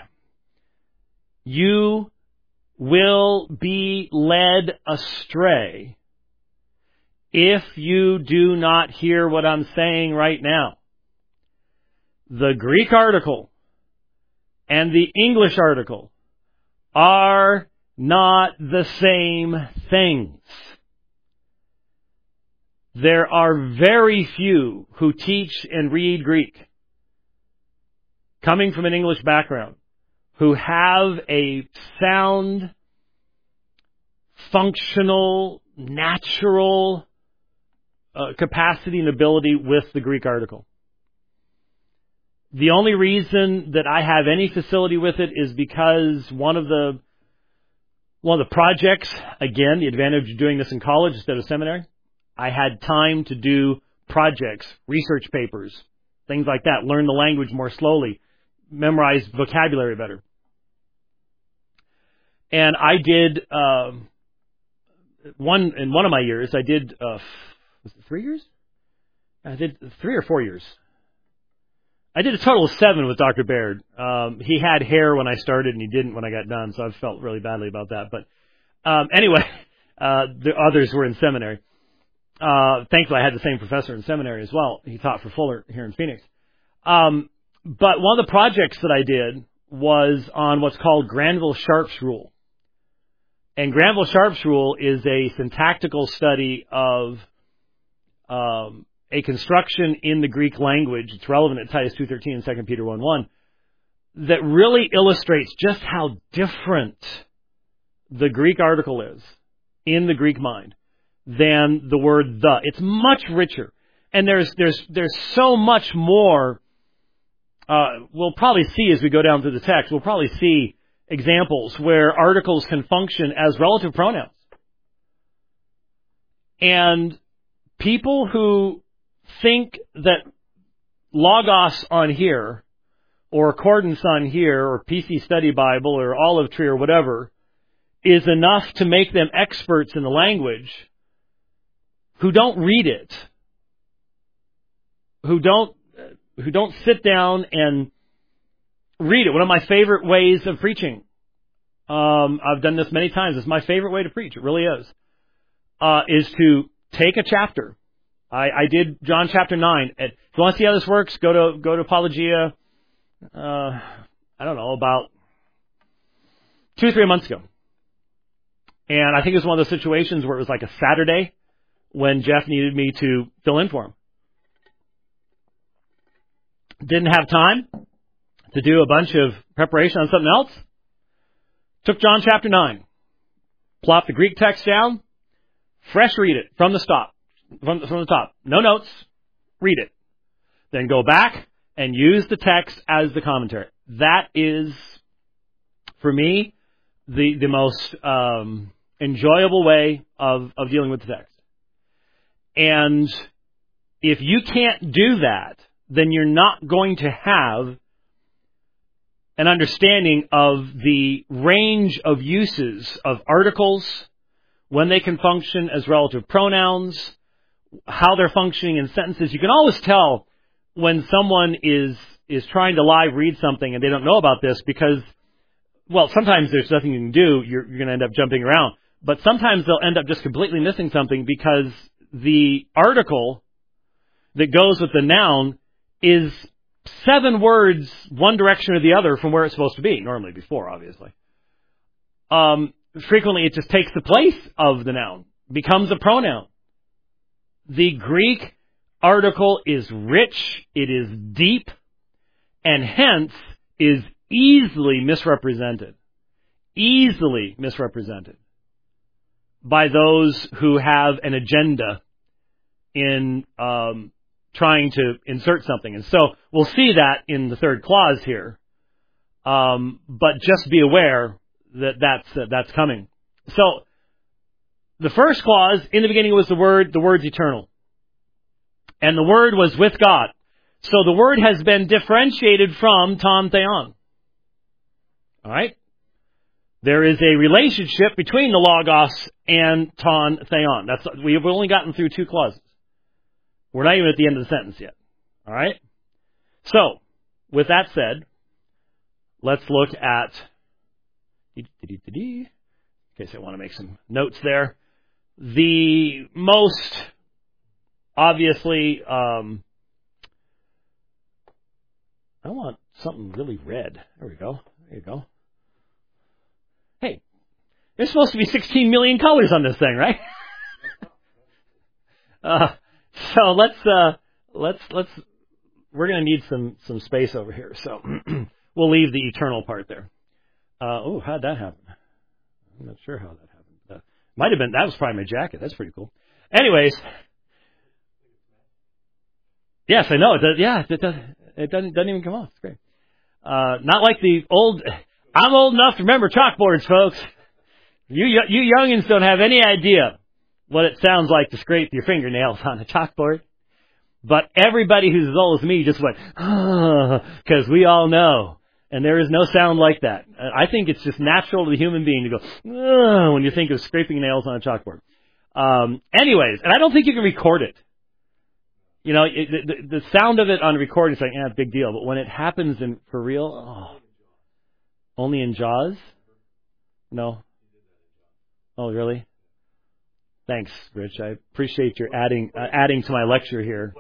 you will be led astray if you do not hear what I'm saying right now. The Greek article and the English article are not the same things. There are very few who teach and read Greek, coming from an English background, who have a sound, functional, natural capacity and ability with the Greek article. The only reason that I have any facility with it is because one of the projects, again, the advantage of doing this in college instead of seminary, I had time to do projects, research papers, things like that, learn the language more slowly, memorize vocabulary better. And I did, in one of my years, I did, was it 3 years? I did 3 or 4 years. I did a total of 7 with Dr. Baird. He had hair when I started and he didn't when I got done, so I felt really badly about that. But anyway, the others were in seminary. Thankfully, I had the same professor in seminary as well. He taught for Fuller here in Phoenix. But one of the projects that I did was on what's called Granville-Sharp's rule. And Granville Sharp's rule is a syntactical study of a construction in the Greek language. It's relevant at Titus 2:13 and 2 Peter 1:1 that really illustrates just how different the Greek article is in the Greek mind than the word the. It's much richer. And there's so much more. We'll probably see as we go down through the text, we'll probably see examples where articles can function as relative pronouns. And people who think that Logos on here, or Accordance on here, or PC Study Bible, or Olive Tree, or whatever, is enough to make them experts in the language, who don't read it, who don't sit down and read it. One of my favorite ways of preaching, I've done this many times, it's my favorite way to preach, it really is to take a chapter. I did John chapter 9. If you want to see how this works, go to Apologia, I don't know, about 2 or 3 months ago. And I think it was one of those situations where it was like a Saturday when Jeff needed me to fill in for him. Didn't have time to do a bunch of preparation on something else. Took John chapter 9. Plopped the Greek text down. Fresh read it from the top. From the top. No notes. Read it. Then go back and use the text as the commentary. That is, for me, the most enjoyable way of dealing with the text. And if you can't do that, then you're not going to have an understanding of the range of uses of articles, when they can function as relative pronouns, how they're functioning in sentences. You can always tell when someone is trying to live read something and they don't know about this because, well, sometimes there's nothing you can do. You're going to end up jumping around. But sometimes they'll end up just completely missing something because the article that goes with the noun is 7 words one direction or the other from where it's supposed to be. Normally before, obviously. Frequently it just takes the place of the noun, becomes a pronoun. The Greek article is rich, it is deep, and hence is easily misrepresented. Easily misrepresented by those who have an agenda in trying to insert something. And so we'll see that in the third clause here. But just be aware that that's coming. So the first clause, in the beginning was the word's eternal. And the Word was with God. So the Word has been differentiated from ton theon. Alright? There is a relationship between the Logos and ton theon. We've only gotten through 2 clauses. We're not even at the end of the sentence yet. Alright? So, with that said, let's look at... In case I want to make some notes there. The most, obviously... I want something really red. There we go. There you go. Hey, there's supposed to be 16 million colors on this thing, right? So let's we're going to need some space over here. So we'll leave the eternal part there. How'd that happen? I'm not sure how that happened. Might have been, that was probably my jacket. That's pretty cool. Anyways. Yes, I know. It does, yeah, it doesn't even come off. It's great. Not like the old, I'm old enough to remember chalkboards, folks. You youngins don't have any idea what it sounds like to scrape your fingernails on a chalkboard. But everybody who's as old as me just went, because we all know. And there is no sound like that. I think it's just natural to the human being to go, when you think of scraping nails on a chalkboard. Anyways, and I don't think you can record it. You know, the sound of it on recording is like, big deal. But when it happens for real, only in Jaws? No. Oh, really? Thanks, Rich. I appreciate your adding to my lecture here.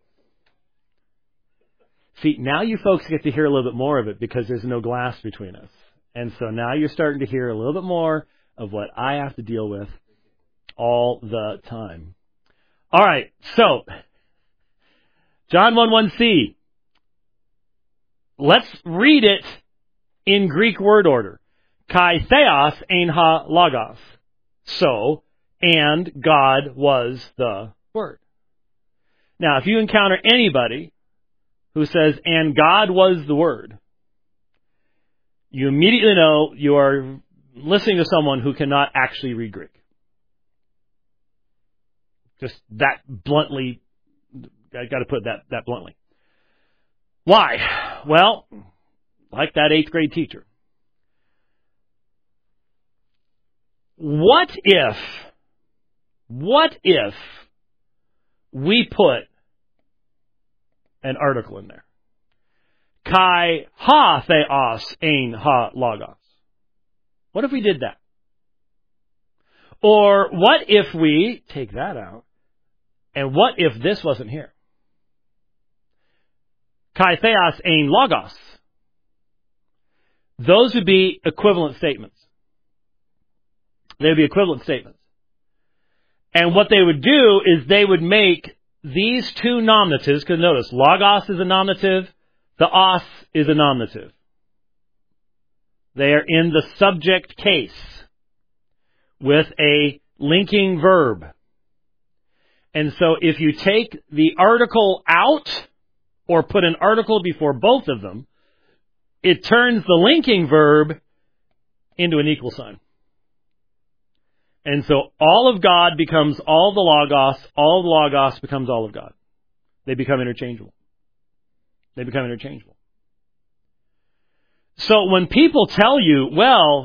See, now you folks get to hear a little bit more of it because there's no glass between us. And so now you're starting to hear a little bit more of what I have to deal with all the time. All right, so John 1:1c. Let's read it in Greek word order. Kai theos ein ha logos. So, and God was the Word. Now, if you encounter anybody who says, and God was the Word, you immediately know you are listening to someone who cannot actually read Greek. Just that bluntly, I got to put that bluntly. Why? Well, like that 8th grade teacher. What if we put an article in there? Kai ha theos ein ha logos. What if we did that? Or what if we take that out? And what if this wasn't here? Kai theos ein logos. Those would be equivalent statements. They would be equivalent statements. And what they would do is they would make these two nominatives, because notice, logos is a nominative, theos is a nominative. They are in the subject case with a linking verb. And so if you take the article out or put an article before both of them, it turns the linking verb into an equal sign. And so all of God becomes all the logos becomes all of God. They become interchangeable. So when people tell you, well,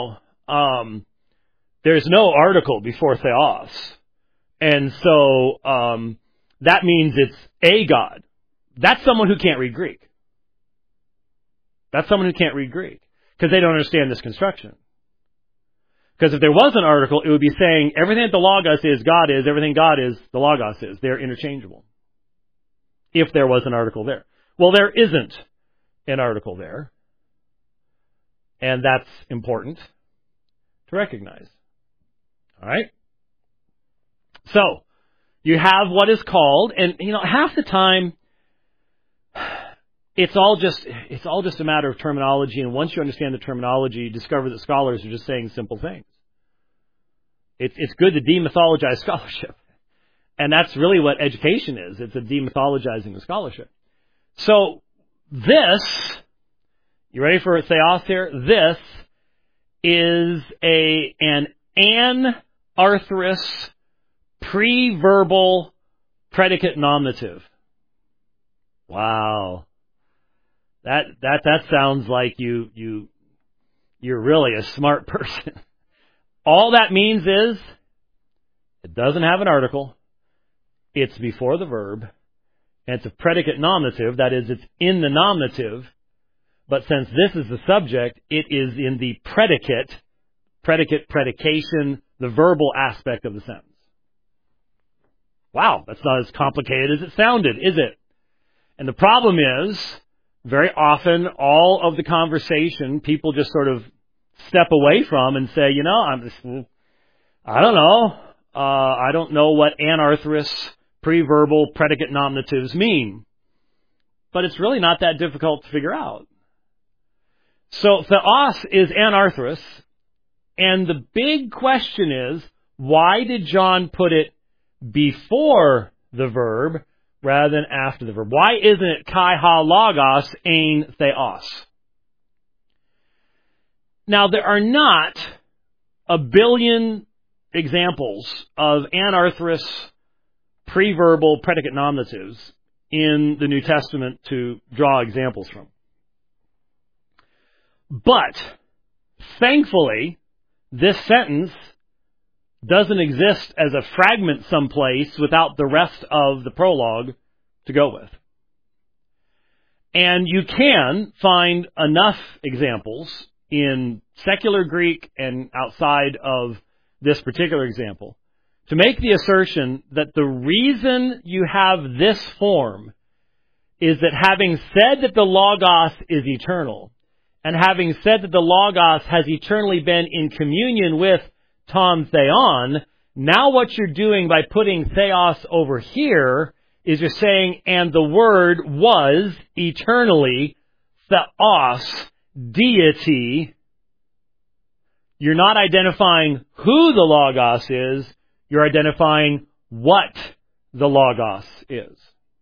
there's no article before theos, and so that means it's a God, that's someone who can't read Greek. Because they don't understand this construction. Because if there was an article, it would be saying everything that the logos is, God is, everything God is, the logos is. They're interchangeable. If there was an article there. Well, there isn't an article there. And that's important to recognize. All right? So, you have what is called, and half the time, it's all just a matter of terminology, and once you understand the terminology, you discover that scholars are just saying simple things. It's good to demythologize scholarship. And that's really what education is. It's a demythologizing of scholarship. So this, you ready for theos here? This is an anarthrous preverbal predicate nominative. Wow. That sounds like you're really a smart person. All that means is it doesn't have an article. It's before the verb. And it's a predicate nominative. That is, it's in the nominative. But since this is the subject, it is in the predication, the verbal aspect of the sentence. Wow, that's not as complicated as it sounded, is it? And the problem is, very often, all of the conversation, people just sort of step away from and say, I don't know. I don't know what anarthrous preverbal predicate nominatives mean. But it's really not that difficult to figure out. So theos is anarthrous, and the big question is, why did John put it before the verb rather than after the verb? Why isn't it kai ha logos ein theos? Now, there are not a billion examples of anarthrous preverbal predicate nominatives in the New Testament to draw examples from. But, thankfully, this sentence doesn't exist as a fragment someplace without the rest of the prologue to go with. And you can find enough examples in secular Greek and outside of this particular example to make the assertion that the reason you have this form is that having said that the logos is eternal, and having said that the Logos has eternally been in communion with Ton Theon, now what you're doing by putting Theos over here is you're saying, and the Word was eternally Theos, deity. You're not identifying who the Logos is, you're identifying what the Logos is.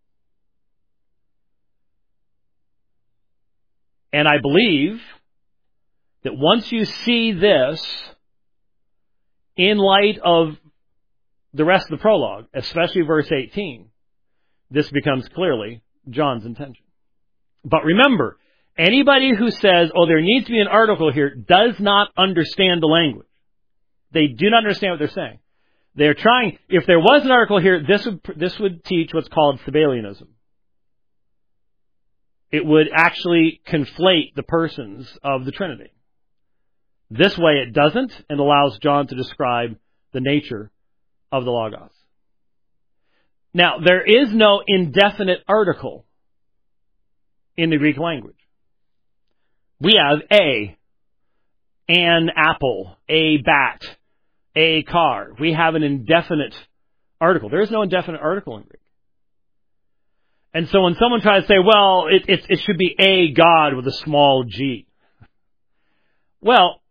And I believe that once you see this in light of the rest of the prologue, especially verse 18, this becomes clearly John's intention. But remember, anybody who says, oh, there needs to be an article here, does not understand the language. They do not understand what they're saying. They're trying, if there was an article here, this would teach what's called Sabellianism. It would actually conflate the persons of the Trinity. This way it doesn't, and allows John to describe the nature of the Logos. Now, there is no indefinite article in the Greek language. We have an apple, a bat, a car. We have an indefinite article. There is no indefinite article in Greek. And so when someone tries to say, well, it should be a God with a small g. Well,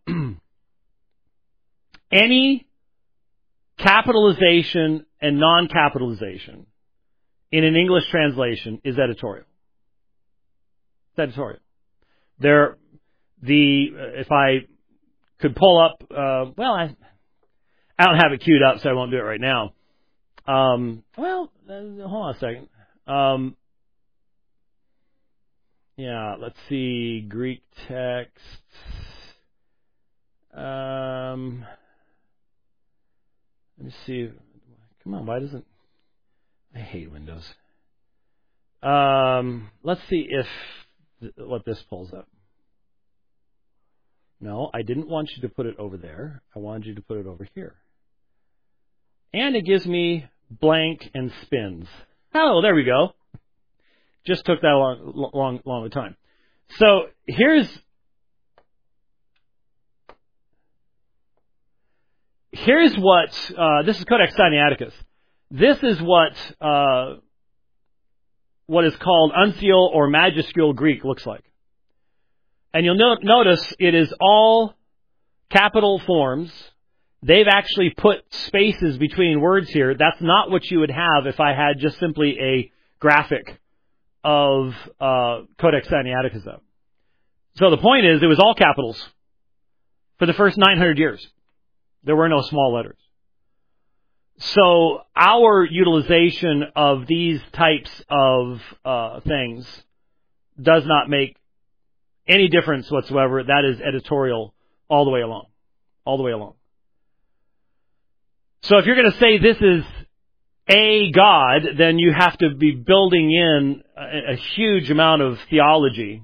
any capitalization and non-capitalization in an English translation is editorial. It's editorial. If I could pull up, I don't have it queued up, so I won't do it right now. Hold on a second. Let's see, Greek text. Let me see. Come on, why doesn't... I hate Windows. Let's see what this pulls up. No, I didn't want you to put it over there. I wanted you to put it over here. And it gives me blank and spins. Oh, there we go. Just took that long time. So here's what this is Codex Sinaiticus. This is what is called uncial or majuscule Greek looks like. And you'll notice it is all capital forms. They've actually put spaces between words here. That's not what you would have if I had just simply a graphic of Codex Sinaiticus. So the point is, it was all capitals for the first 900 years. There were no small letters. So our utilization of these types of things does not make any difference whatsoever. That is editorial all the way along. All the way along. So if you're going to say this is a God, then you have to be building in a huge amount of theology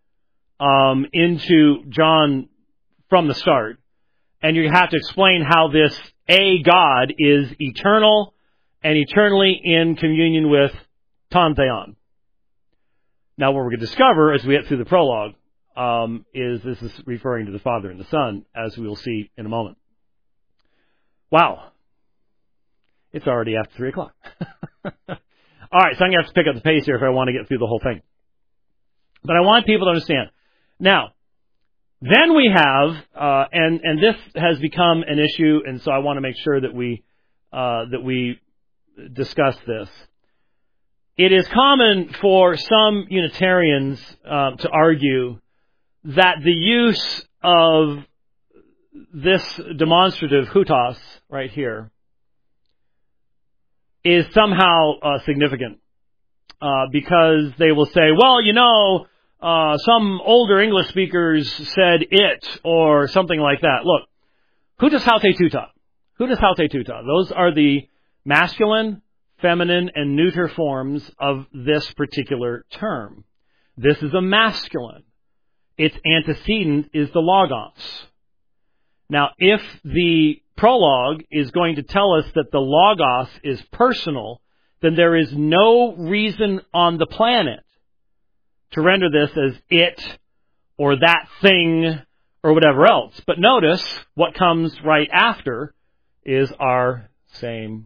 into John from the start. And you have to explain how this a God is eternal and eternally in communion with Ton Theon. Now what we're going to discover as we get through the prologue is this is referring to the Father and the Son, as we will see in a moment. Wow. It's already after 3 o'clock. All right, so I'm going to have to pick up the pace here if I want to get through the whole thing. But I want people to understand. Now, then we have, and this has become an issue, and so I want to make sure that we discuss this. It is common for some Unitarians to argue that the use of this demonstrative hutos right here is somehow significant because they will say, well, some older English speakers said it or something like that. Look, hutos haute tuta. Hutos haute tuta. Those are the masculine, feminine, and neuter forms of this particular term. This is a masculine. Its antecedent is the logos. Now, if the prologue is going to tell us that the logos is personal, then there is no reason on the planet to render this as it or that thing or whatever else. But notice what comes right after is our same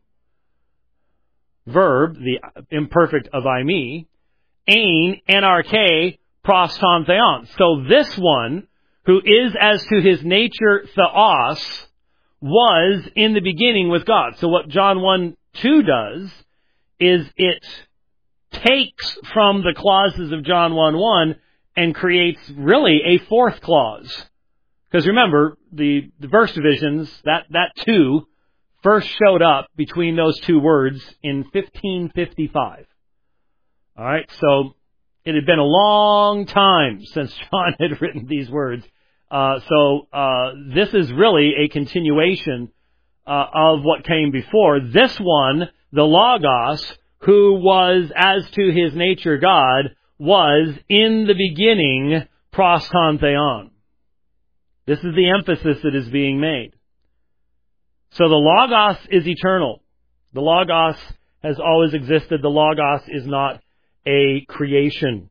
verb, the imperfect of I, me, ein, NRK, pros ton theon. So this one, who is as to his nature theos, was in the beginning with God. So what John 1:2 does is it takes from the clauses of John 1:1 and creates really a fourth clause. Because remember, the verse divisions, that two first showed up between those two words in 1555. All right, so it had been a long time since John had written these words. So this is really a continuation of what came before. This one, the Logos, who was as to his nature God, was in the beginning pros ton theon. This is the emphasis that is being made. So the Logos is eternal. The Logos has always existed. The Logos is not a creation.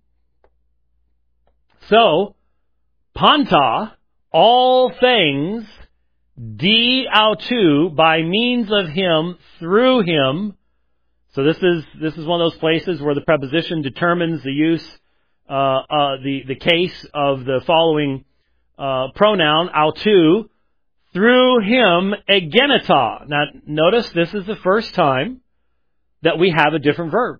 So, Panta, all things, di autou, by means of him, through him. So this is one of those places where the preposition determines the use, the case of the following pronoun, autou, through him, egeneta. Now, notice this is the first time that we have a different verb.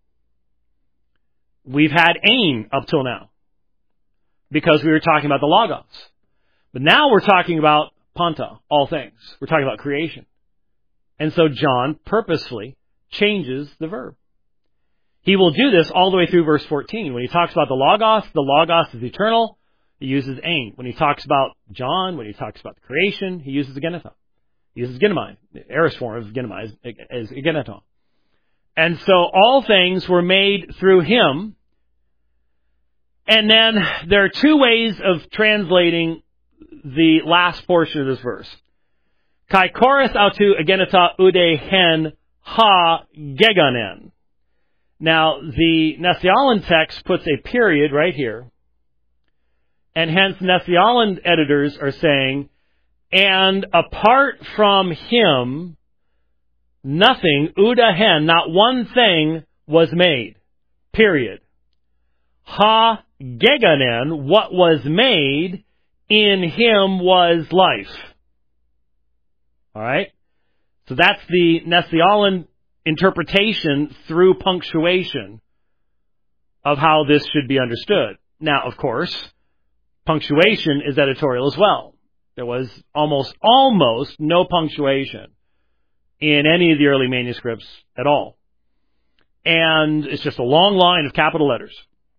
We've had ein up till now, because we were talking about the Logos. But now we're talking about Panta, all things. We're talking about creation. And so John purposefully changes the verb. He will do this all the way through verse 14. When he talks about the Logos is eternal, he uses ein. When he talks about John, when he talks about the creation, he uses egeneta. He uses genomai. The aorist form of genomai is egeneton. And so all things were made through him. And then there are two ways of translating the last portion of this verse. Kai chorus autou egeneta ude hen ha geganen. Now, the Nestle-Aland text puts a period right here. And hence, Nestle-Aland editors are saying, and apart from him, nothing, uda hen, not one thing was made. Period. Ha geganen, what was made, in him was life. Alright? So that's the Nestle-Aland interpretation through punctuation of how this should be understood. Now, of course, punctuation is editorial as well. There was almost no punctuation in any of the early manuscripts at all. And it's just a long line of capital letters.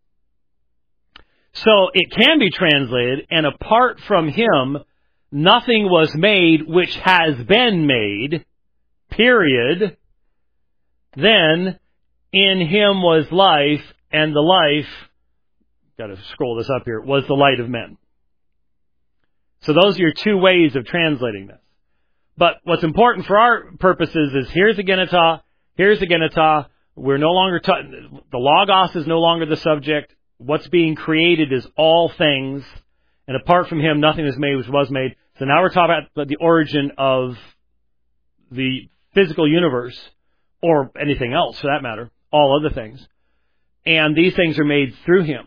So it can be translated, and apart from him, nothing was made which has been made, period. Then, in him was life, and the life, got to scroll this up here, was the light of men. So those are your two ways of translating this. But what's important for our purposes is here's egeneta, we're no longer, the Logos is no longer the subject. What's being created is all things, and apart from him, nothing is made which was made. So now we're talking about the origin of the physical universe, or anything else for that matter, all other things. And these things are made through him.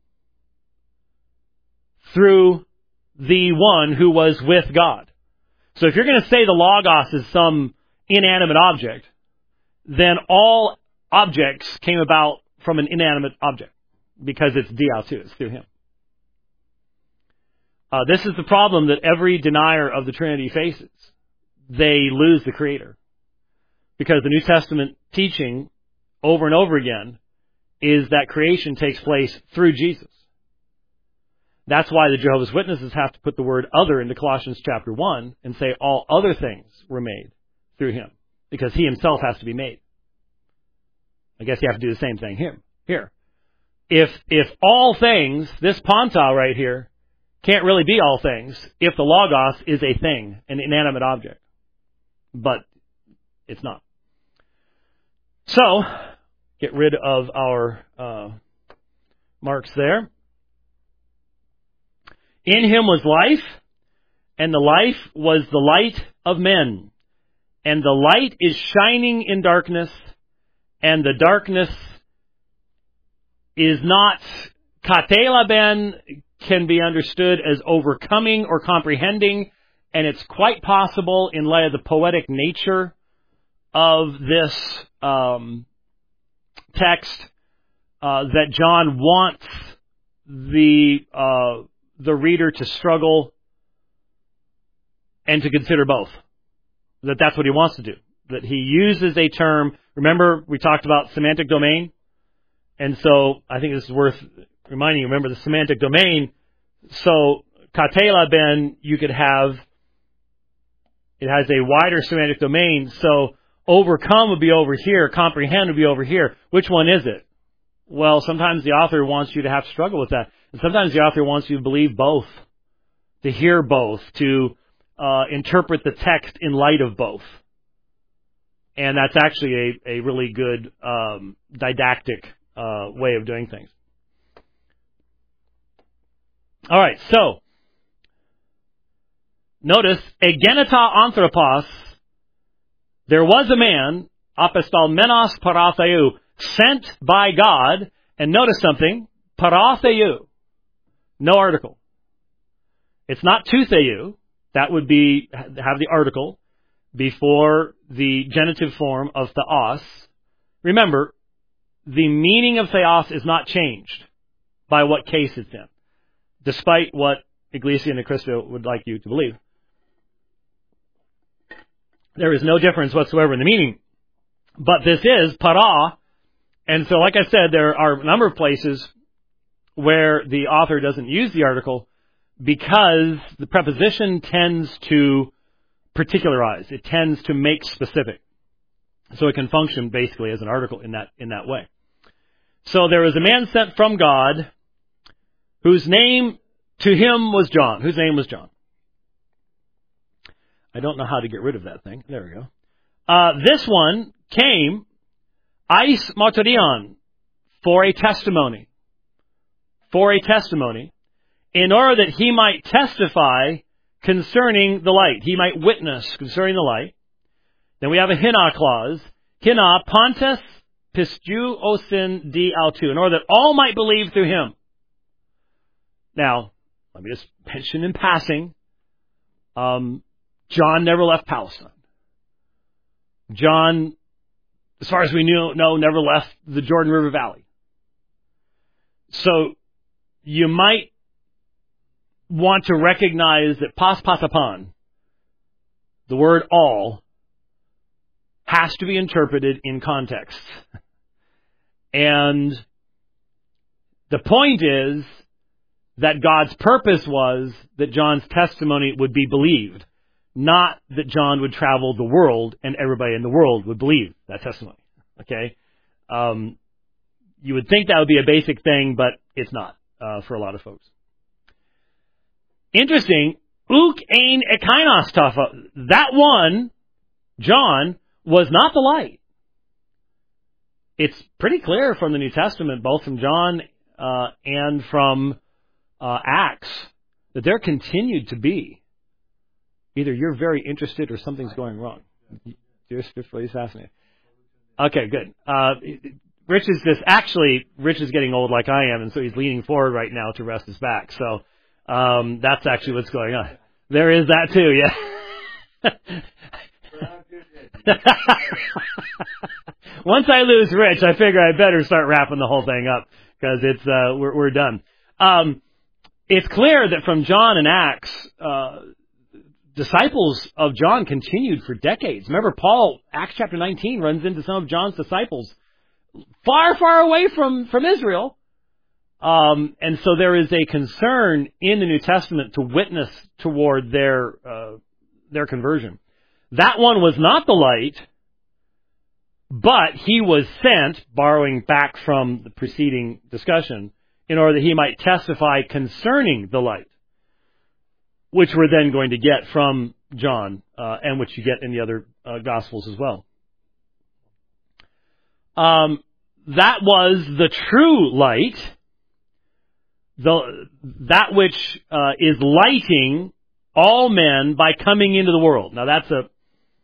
Through the one who was with God. So if you're going to say the Logos is some inanimate object, then all objects came about from an inanimate object, because it's di autou, it's through him. This is the problem that every denier of the Trinity faces. They lose the Creator. Because the New Testament teaching, over and over again, is that creation takes place through Jesus. That's why the Jehovah's Witnesses have to put the word other into Colossians chapter 1 and say all other things were made through him, because he himself has to be made. I guess you have to do the same thing here. If all things, this Panta right here, can't really be all things if the Logos is a thing, an inanimate object. But it's not. So, get rid of our marks there. In him was life, and the life was the light of men. And the light is shining in darkness, and the darkness is not. Katelaben can be understood as overcoming or comprehending, and it's quite possible, in light of the poetic nature of this text, that John wants the reader to struggle and to consider both. That's what he wants to do. That he uses a term. Remember, we talked about semantic domain? And so I think this is worth reminding you. Remember the semantic domain. So, katela ben, you could have, it has a wider semantic domain. So, overcome would be over here. Comprehend would be over here. Which one is it? Well, sometimes the author wants you to have to struggle with that. And sometimes the author wants you to believe both. To hear both. To interpret the text in light of both. And that's actually a really good didactic way of doing things. All right, so notice, egeneta anthropos, there was a man, apostolmenos paratheou, sent by God, and notice something, paratheou, no article. It's not to theou. That would be, have the article before the genitive form of theos. Remember, the meaning of theos is not changed by what case it's in, despite what Iglesia Ni Cristo would like you to believe. There is no difference whatsoever in the meaning. But this is para, and so like I said, there are a number of places where the author doesn't use the article, because the preposition tends to particularize. It tends to make specific. So it can function basically as an article in that way. So there was a man sent from God whose name to him was John. Whose name was John? I don't know how to get rid of that thing. There we go. This one came, eis martyrion, for a testimony. For a testimony. In order that he might testify concerning the light. He might witness concerning the light. Then we have a hina clause. Hina pontes pistou osin di autou. In order that all might believe through him. Now, let me just mention in passing, John never left Palestine. John, as far as we know, never left the Jordan River Valley. So, you might want to recognize that pas pasapan, the word all, has to be interpreted in context. And the point is that God's purpose was that John's testimony would be believed, not that John would travel the world and everybody in the world would believe that testimony. Okay? You would think that would be a basic thing, but it's not for a lot of folks. Interesting, uk ein ekainos tafa. That one, John, was not the light. It's pretty clear from the New Testament, both from John and from Acts, that there continued to be. Either you're very interested or something's going wrong. Just really fascinating. Okay, good. Rich is getting old like I am, and so he's leaning forward right now to rest his back. So that's actually what's going on. There is that too, yeah. Once I lose Rich, I figure I better start wrapping the whole thing up, because it's we're done. It's clear that from John and Acts, disciples of John continued for decades. Remember, Paul, Acts chapter 19, runs into some of John's disciples far, far away from Israel. And so there is a concern in the New Testament to witness toward their conversion. That one was not the light, but he was sent, borrowing back from the preceding discussion, in order that he might testify concerning the light, which we're then going to get from John, and which you get in the other Gospels as well. That was the true light, that which is lighting all men by coming into the world. Now that's a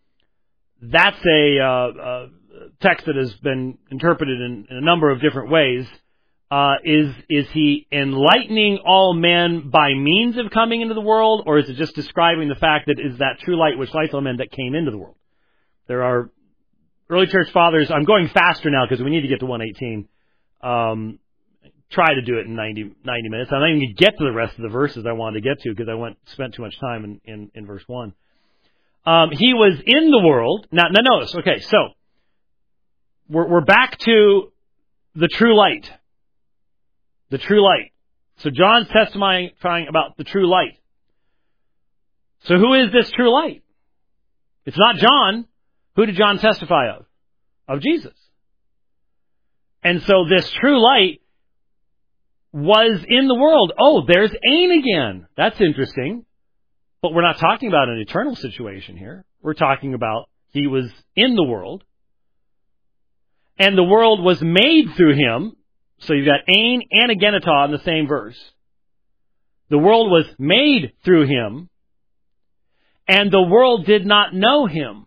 text that has been interpreted in a number of different ways. Is he enlightening all men by means of coming into the world, or is it just describing the fact that is that true light which lights all men that came into the world? There are early church fathers. I'm going faster now because we need to get to 118. Try to do it in 90 minutes. I'm not even going to get to the rest of the verses I wanted to get to because I spent too much time in verse 1. He was in the world. Now notice. Okay, so we're back to the true light. The true light. So John's testifying about the true light. So who is this true light? It's not John. Who did John testify of? Of Jesus. And so this true light was in the world. Oh, there's Ain again. That's interesting. But we're not talking about an eternal situation here. We're talking about he was in the world. And the world was made through him. So you've got Ain and Agenatah in the same verse. The world was made through him, and the world did not know him.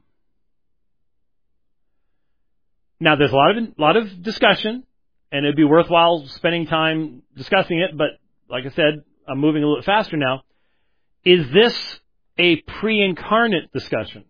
Now there's a lot of discussion, and it'd be worthwhile spending time discussing it, but like I said, I'm moving a little bit faster now. Is this a pre-incarnate discussion?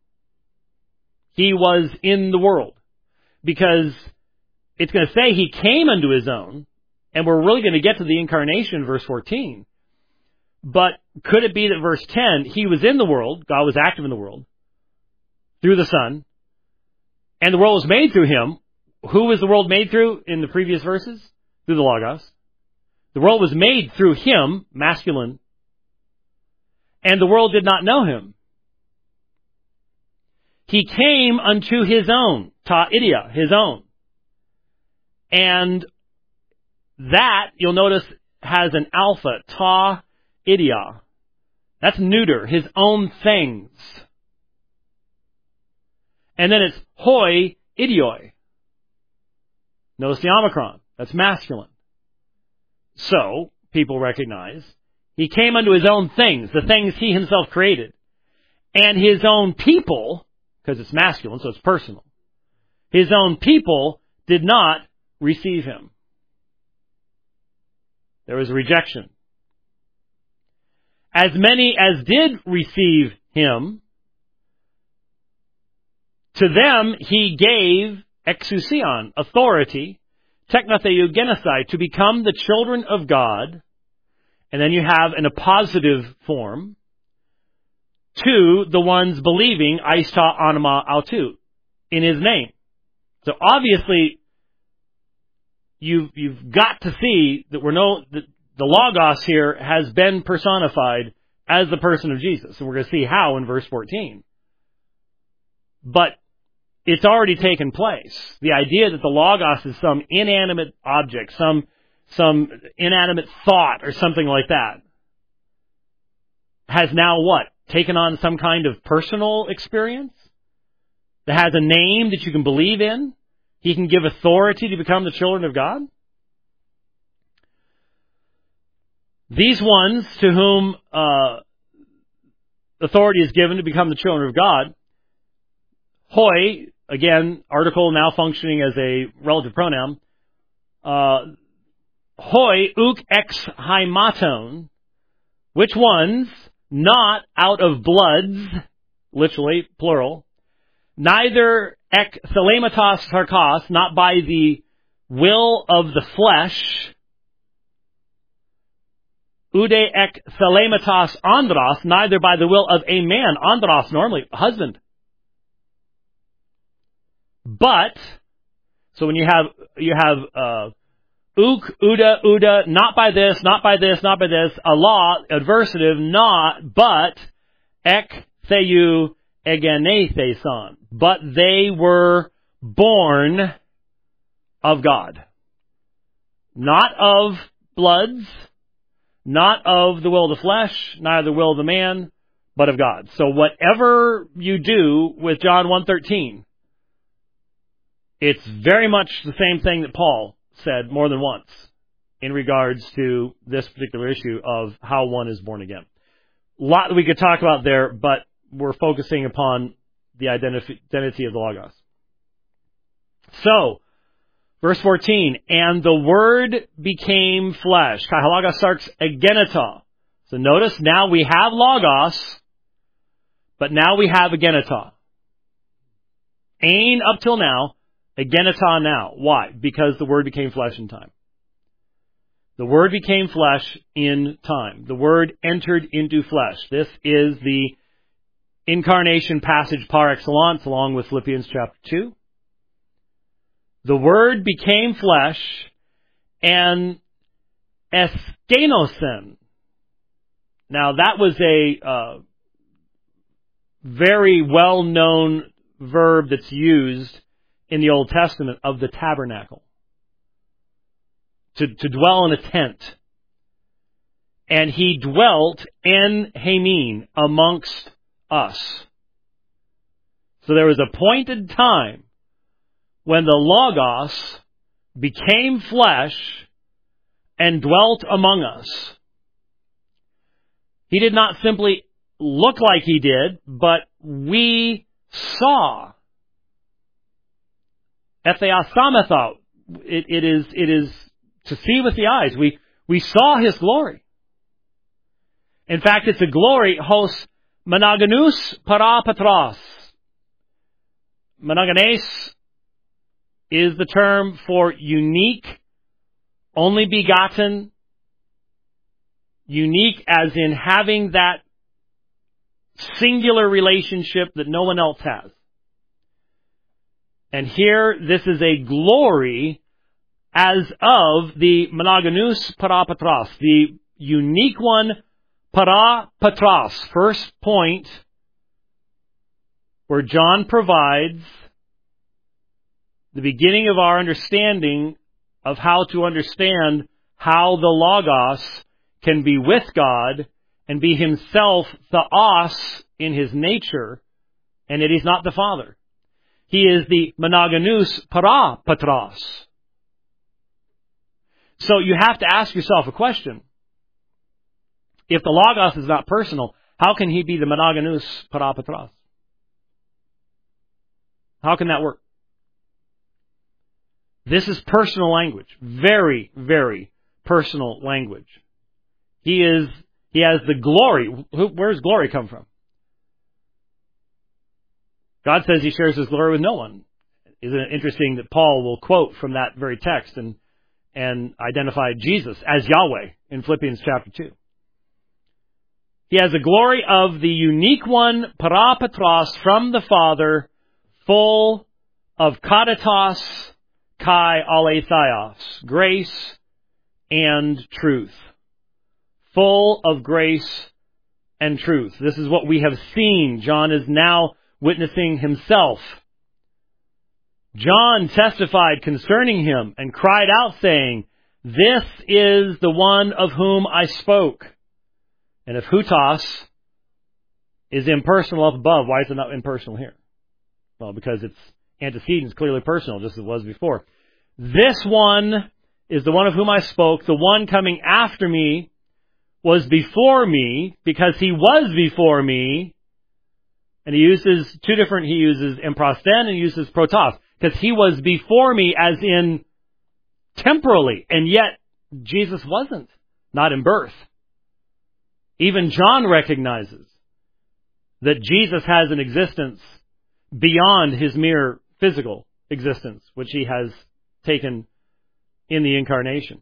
He was in the world. Because it's going to say he came unto his own, and we're really going to get to the incarnation in verse 14. But could it be that verse 10, he was in the world, God was active in the world, through the Son, and the world was made through him. Who was the world made through in the previous verses? Through the Logos. The world was made through him, masculine, and the world did not know him. He came unto his own, ta idia, his own. And that, you'll notice, has an alpha, ta idia. That's neuter, his own things. And then it's hoi idioi. Notice the omicron. That's masculine. So, people recognize, he came unto his own things, the things he himself created. And his own people, because it's masculine, so it's personal, his own people did not receive him. There was a rejection. As many as did receive him, to them he gave exousion, authority, teknotheogenesai, to become the children of God. And then you have in a positive form, to the ones believing, aista anima autou, in his name. So obviously, you've got to see that the Logos here has been personified as the person of Jesus. And we're going to see how in verse 14. But it's already taken place. The idea that the Logos is some inanimate object, some inanimate thought or something like that, has now what? Taken on some kind of personal experience? That has a name that you can believe in? He can give authority to become the children of God? These ones to whom authority is given to become the children of God, hoi, again, article now functioning as a relative pronoun, hoi uk ex haimaton, which ones, not out of bloods, literally, plural, neither ek thelematos sarkos, not by the will of the flesh, ude ek thelematos andros, neither by the will of a man, andros, normally, a husband. But, so when you have uk, uda, not by this, not by this, not by this, a law, adversative, not, but, ek theou egenetheson, but they were born of God. Not of bloods, not of the will of the flesh, neither the will of the man, but of God. So whatever you do with John 1:13, it's very much the same thing that Paul said more than once. in regards to this particular issue of how one is born again. A lot that we could talk about there, but we're focusing upon the identity of the Logos. So, verse 14, and the Word became flesh. Kai halagos sarx egeneta. So notice now we have Logos, but now we have egeneta. Ain up till now, egeneta now. Why? Because the Word became flesh in time. The Word became flesh in time. The Word entered into flesh. This is the incarnation passage par excellence, along with Philippians chapter 2. The Word became flesh and eskenosen. Now that was a very well-known verb that's used in the Old Testament of the tabernacle. To dwell in a tent. And he dwelt en hemin, amongst us. So there was a appointed time when the Logos became flesh and dwelt among us. He did not simply look like he did, but we saw. Etheosametha. It is to see with the eyes. We saw his glory. In fact, it's a glory, hos monogenes para patros. Monogenes is the term for unique, only begotten, unique as in having that singular relationship that no one else has. And here, this is a glory as of the monogenes para patros, the unique one, para patros. First point where John provides the beginning of our understanding of how to understand how the Logos can be with God and be himself theos in his nature, and it is not the Father. He is the monogenes para patros. So you have to ask yourself a question. If the Logos is not personal, how can he be the monogenes para patros? How can that work? This is personal language. Very, very personal language. He has the glory. Where does glory come from? God says he shares his glory with no one. Isn't it interesting that Paul will quote from that very text and identify Jesus as Yahweh in Philippians chapter 2. He has the glory of the unique one, para patros, from the Father, full of katatos kai aletheos, grace and truth. Full of grace and truth. This is what we have seen. John is now witnessing himself. John testified concerning him and cried out saying, this is the one of whom I spoke. And if hutos is impersonal up above, why is it not impersonal here? Well, because its antecedent is clearly personal, just as it was before. This one is the one of whom I spoke. The one coming after me was before me, because he was before me. And he uses he uses emprosten and he uses protos. Because he was before me as in temporally. And yet, Jesus wasn't. Not in birth. Even John recognizes that Jesus has an existence beyond his mere physical existence, which he has taken in the incarnation.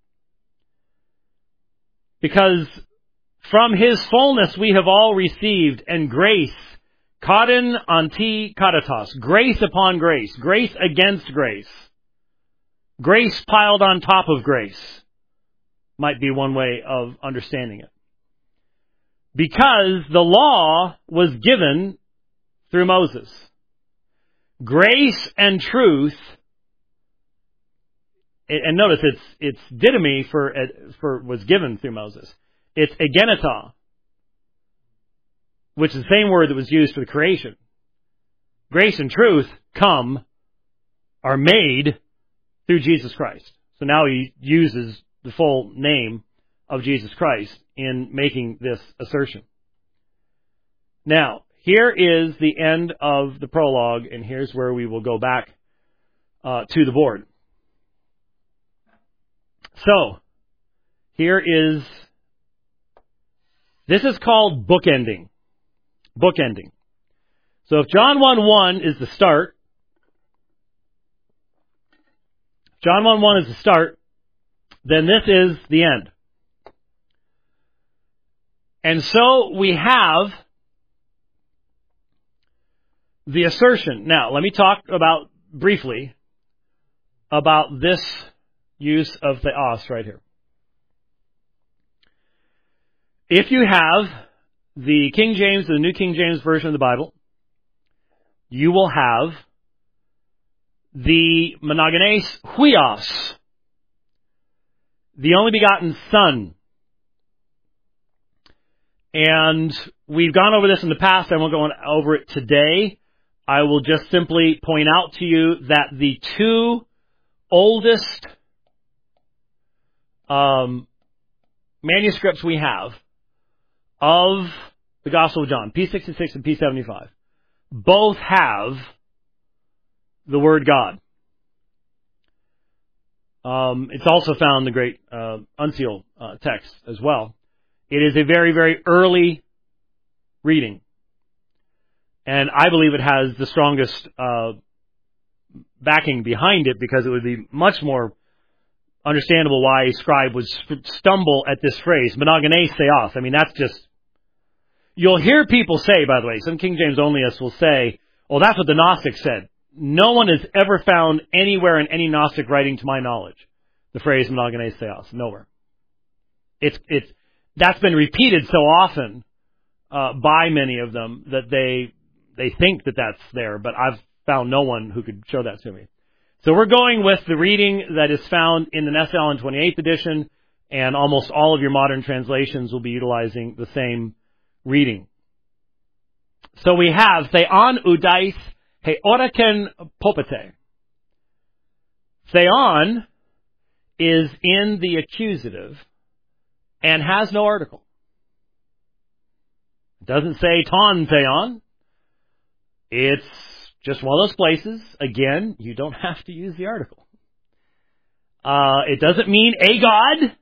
Because from his fullness we have all received, and grace, kaden anti katatos, grace upon grace, grace against grace, grace piled on top of grace, might be one way of understanding it. Because the law was given through Moses. Grace and truth, and notice it's didomi for was given through Moses. It's egeneta, which is the same word that was used for the creation. Grace and truth are made through Jesus Christ. So now he uses the full name of Jesus Christ in making this assertion. Now, here is the end of the prologue, and here's where we will go back to the board. So, this is called bookending. Bookending. So if John 1:1 is the start, then this is the end. And so we have the assertion. Now, let me talk briefly about this use of theos right here. If you have the King James, the New King James Version of the Bible, you will have the monogenes huios, the only begotten Son. And we've gone over this in the past. I won't go over it today. I will just simply point out to you that the two oldest manuscripts we have of the Gospel of John, P66 and P75, both have the word God. It's also found in the great Uncial text as well. It is a very, very early reading. And I believe it has the strongest backing behind it, because it would be much more understandable why a scribe would stumble at this phrase, monogenes theos. I mean, that's just... You'll hear people say, by the way, some King James onlyists will say, well, that's what the Gnostics said. No one has ever found anywhere in any Gnostic writing, to my knowledge, the phrase monogenes theos. Nowhere. That's been repeated so often by many of them that they think that that's there, but I've found no one who could show that to me. So we're going with the reading that is found in the Ness Allen 28th edition, and almost all of your modern translations will be utilizing the same reading. So we have theon udais heoraken popete. Theon is in the accusative and has no article. It doesn't say ton theon. It's just one of those places. Again, you don't have to use the article. It doesn't mean a god.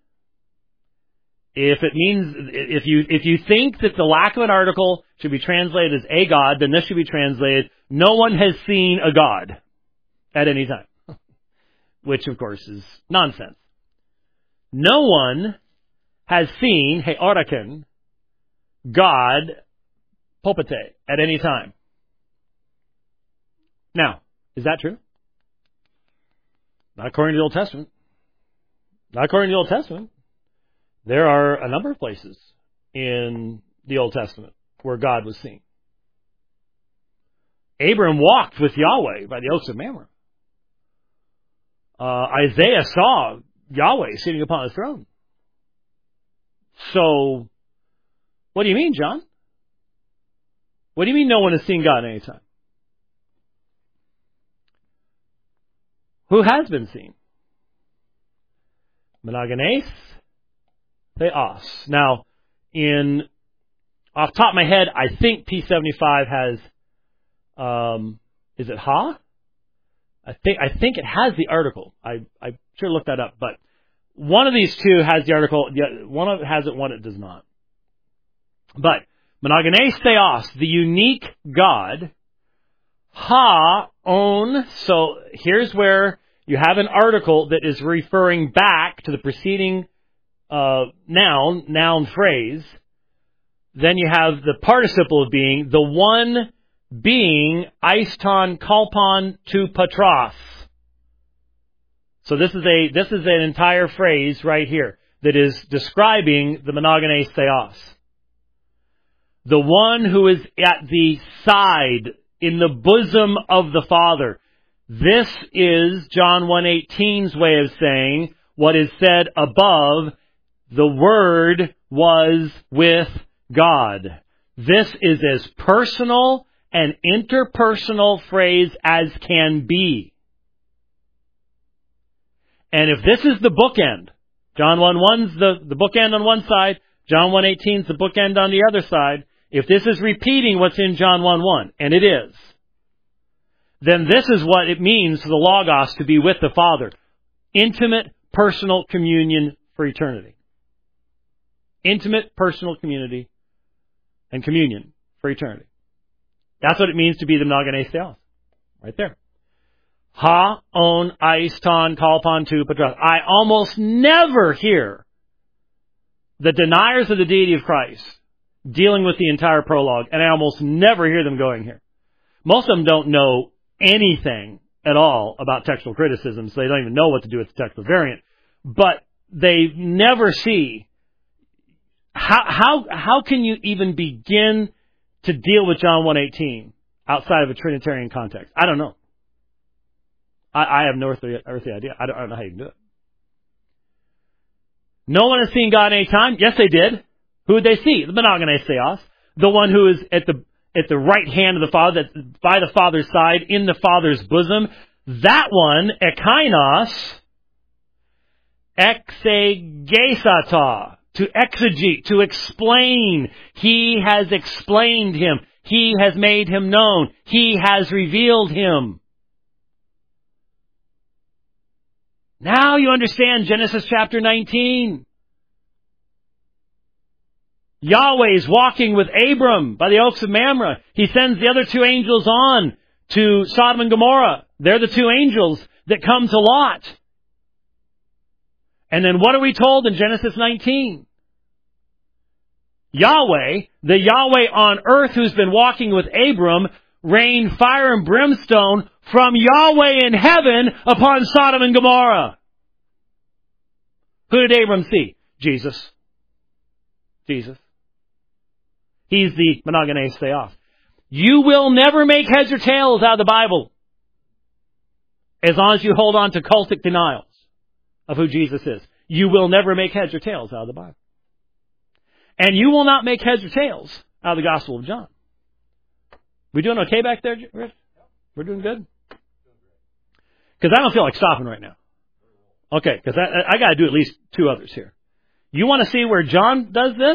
If you think that the lack of an article should be translated as a god, then this should be translated, no one has seen a god at any time. Which, of course, is nonsense. No one has seen heoraken, God, popete, at any time. Now, is that true? Not according to the Old Testament. Not according to the Old Testament. There are a number of places in the Old Testament where God was seen. Abram walked with Yahweh by the oaks of Mamre. Isaiah saw Yahweh sitting upon his throne. So, what do you mean, John? What do you mean no one has seen God at any time? Who has been seen? Monogenes theos. Now, off the top of my head, I think P75 has, is it ha? I think it has the article. I should look that up, but one of these two has the article. One of it has it, one it does not. But monogenes theos, the unique God, ha on. So here's where you have an article that is referring back to the preceding noun phrase. Then you have the participle of being, the one being eiston kalpon to patros. So this is an entire phrase right here that is describing the monogenes theos. The one who is at the side, in the bosom of the Father. This is John 1:18's way of saying what is said above, the Word was with God. This is as personal an interpersonal phrase as can be. And if this is the bookend, John 1:1's the bookend on one side. John 1:18's the bookend on the other side. If this is repeating what's in John 1:1, and it is, then this is what it means for the Logos to be with the Father. Intimate, personal communion for eternity. Intimate, personal community and communion for eternity. That's what it means to be the Monogenes Theos. Right there. Ha, on, ais, ton, kalpon, tu, patros. I almost never hear the deniers of the deity of Christ dealing with the entire prologue, and I almost never hear them going here. Most of them don't know anything at all about textual criticism, so they don't even know what to do with the textual variant. But they never see how can you even begin to deal with John 1:18 outside of a Trinitarian context? I don't know. I have no earthly idea. I don't know how you can do it. No one has seen God any time. Yes, they did. Who would they see? The Monogenes Theos, the one who is at the right hand of the Father, that's by the Father's side, in the Father's bosom. That one, ekainos, exegesata, to exegete, to explain. He has explained him. He has made him known. He has revealed him. Now you understand Genesis chapter 19. Yahweh is walking with Abram by the oaks of Mamre. He sends the other two angels on to Sodom and Gomorrah. They're the two angels that come to Lot. And then what are we told in Genesis 19? Yahweh, the Yahweh on earth who's been walking with Abram, rained fire and brimstone from Yahweh in heaven upon Sodom and Gomorrah. Who did Abram see? Jesus. Jesus. He's the Monogenes Theos. You will never make heads or tails out of the Bible as long as you hold on to cultic denials of who Jesus is. You will never make heads or tails out of the Bible. And you will not make heads or tails out of the Gospel of John. We doing okay back there, Rich? We're doing good? Because I don't feel like stopping right now. Okay, because I got to do at least two others here. You want to see where John does this?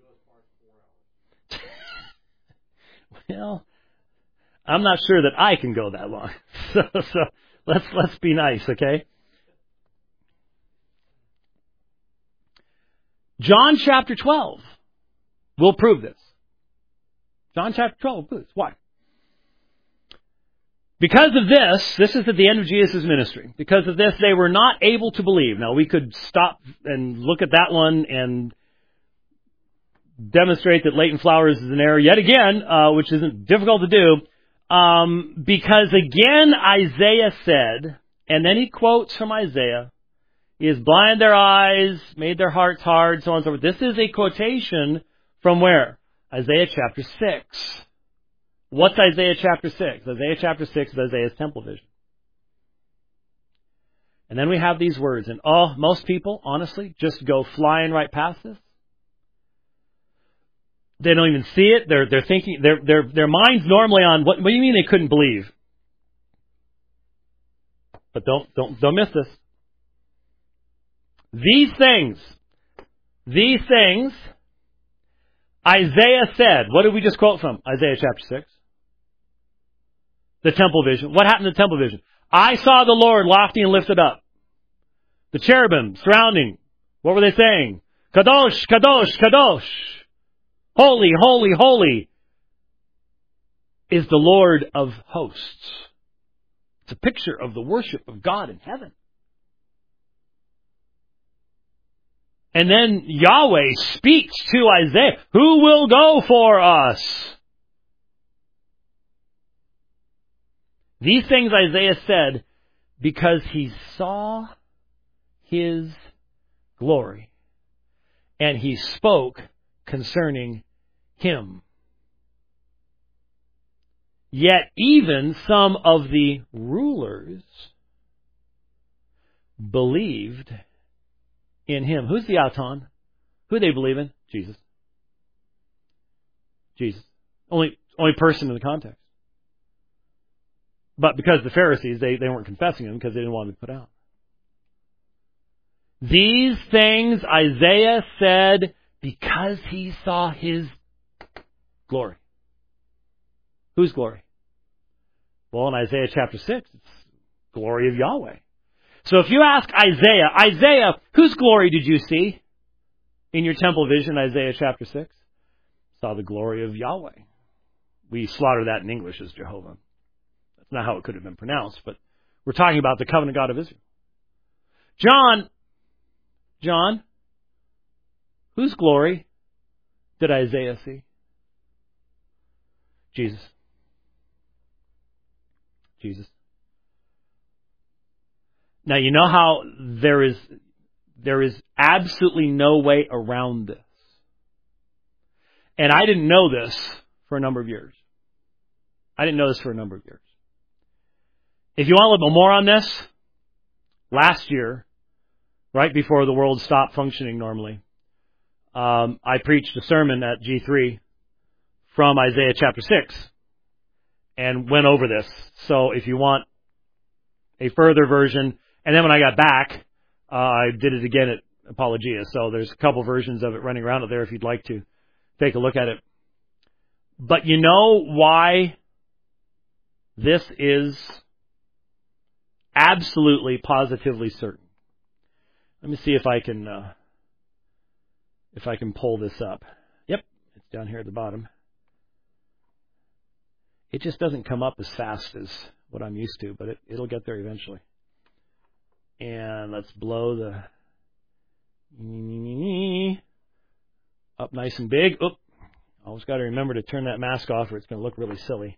Well, I'm not sure that I can go that long. So let's be nice, okay? John chapter 12 will prove this. John chapter 12 will prove this. Why? Because of this is at the end of Jesus' ministry. Because of this, they were not able to believe. Now, we could stop and look at that one and demonstrate that latent flowers is an error yet again, which isn't difficult to do. Because again, Isaiah said, and then he quotes from Isaiah, He has blinded their eyes, made their hearts hard, so on and so forth. This is a quotation from where? Isaiah chapter 6. What's Isaiah chapter 6? Isaiah chapter 6 is Isaiah's temple vision. And then we have these words, and most people, honestly, just go flying right past this. They don't even see it. They're thinking, their mind's normally on, what do you mean they couldn't believe? But don't miss this. These things, Isaiah said, what did we just quote from? Isaiah chapter 6. The temple vision. What happened to the temple vision? I saw the Lord lofty and lifted up. The cherubim surrounding. What were they saying? Kadosh, Kadosh, Kadosh. Holy, holy, holy is the Lord of hosts. It's a picture of the worship of God in heaven. And then Yahweh speaks to Isaiah. Who will go for us? These things Isaiah said because he saw his glory. And he spoke concerning him. Yet even some of the rulers believed in him. Who's the Auton? Who they believe in? Jesus. Jesus. Only person in the context. But because the Pharisees, they weren't confessing him because they didn't want to be put out. These things Isaiah said because he saw his glory. Whose glory? Well, in Isaiah chapter 6, it's glory of Yahweh. So if you ask Isaiah, whose glory did you see in your temple vision, Isaiah chapter 6? Saw the glory of Yahweh. We slaughter that in English as Jehovah. That's not how it could have been pronounced, but we're talking about the covenant God of Israel. John, whose glory did Isaiah see? Jesus. Now, you know how there is absolutely no way around this. And I didn't know this for a number of years. If you want a little more on this, last year, right before the world stopped functioning normally, I preached a sermon at G3 from Isaiah chapter 6 and went over this. So if you want a further version, and then when I got back, I did it again at Apologia. So there's a couple versions of it running around out there if you'd like to take a look at it. But you know why this is absolutely, positively certain? Let me see if I can pull this up. Yep, it's down here at the bottom. It just doesn't come up as fast as what I'm used to, but it'll get there eventually. And let's blow the up nice and big. Oop. Always got to remember to turn that mask off or it's going to look really silly.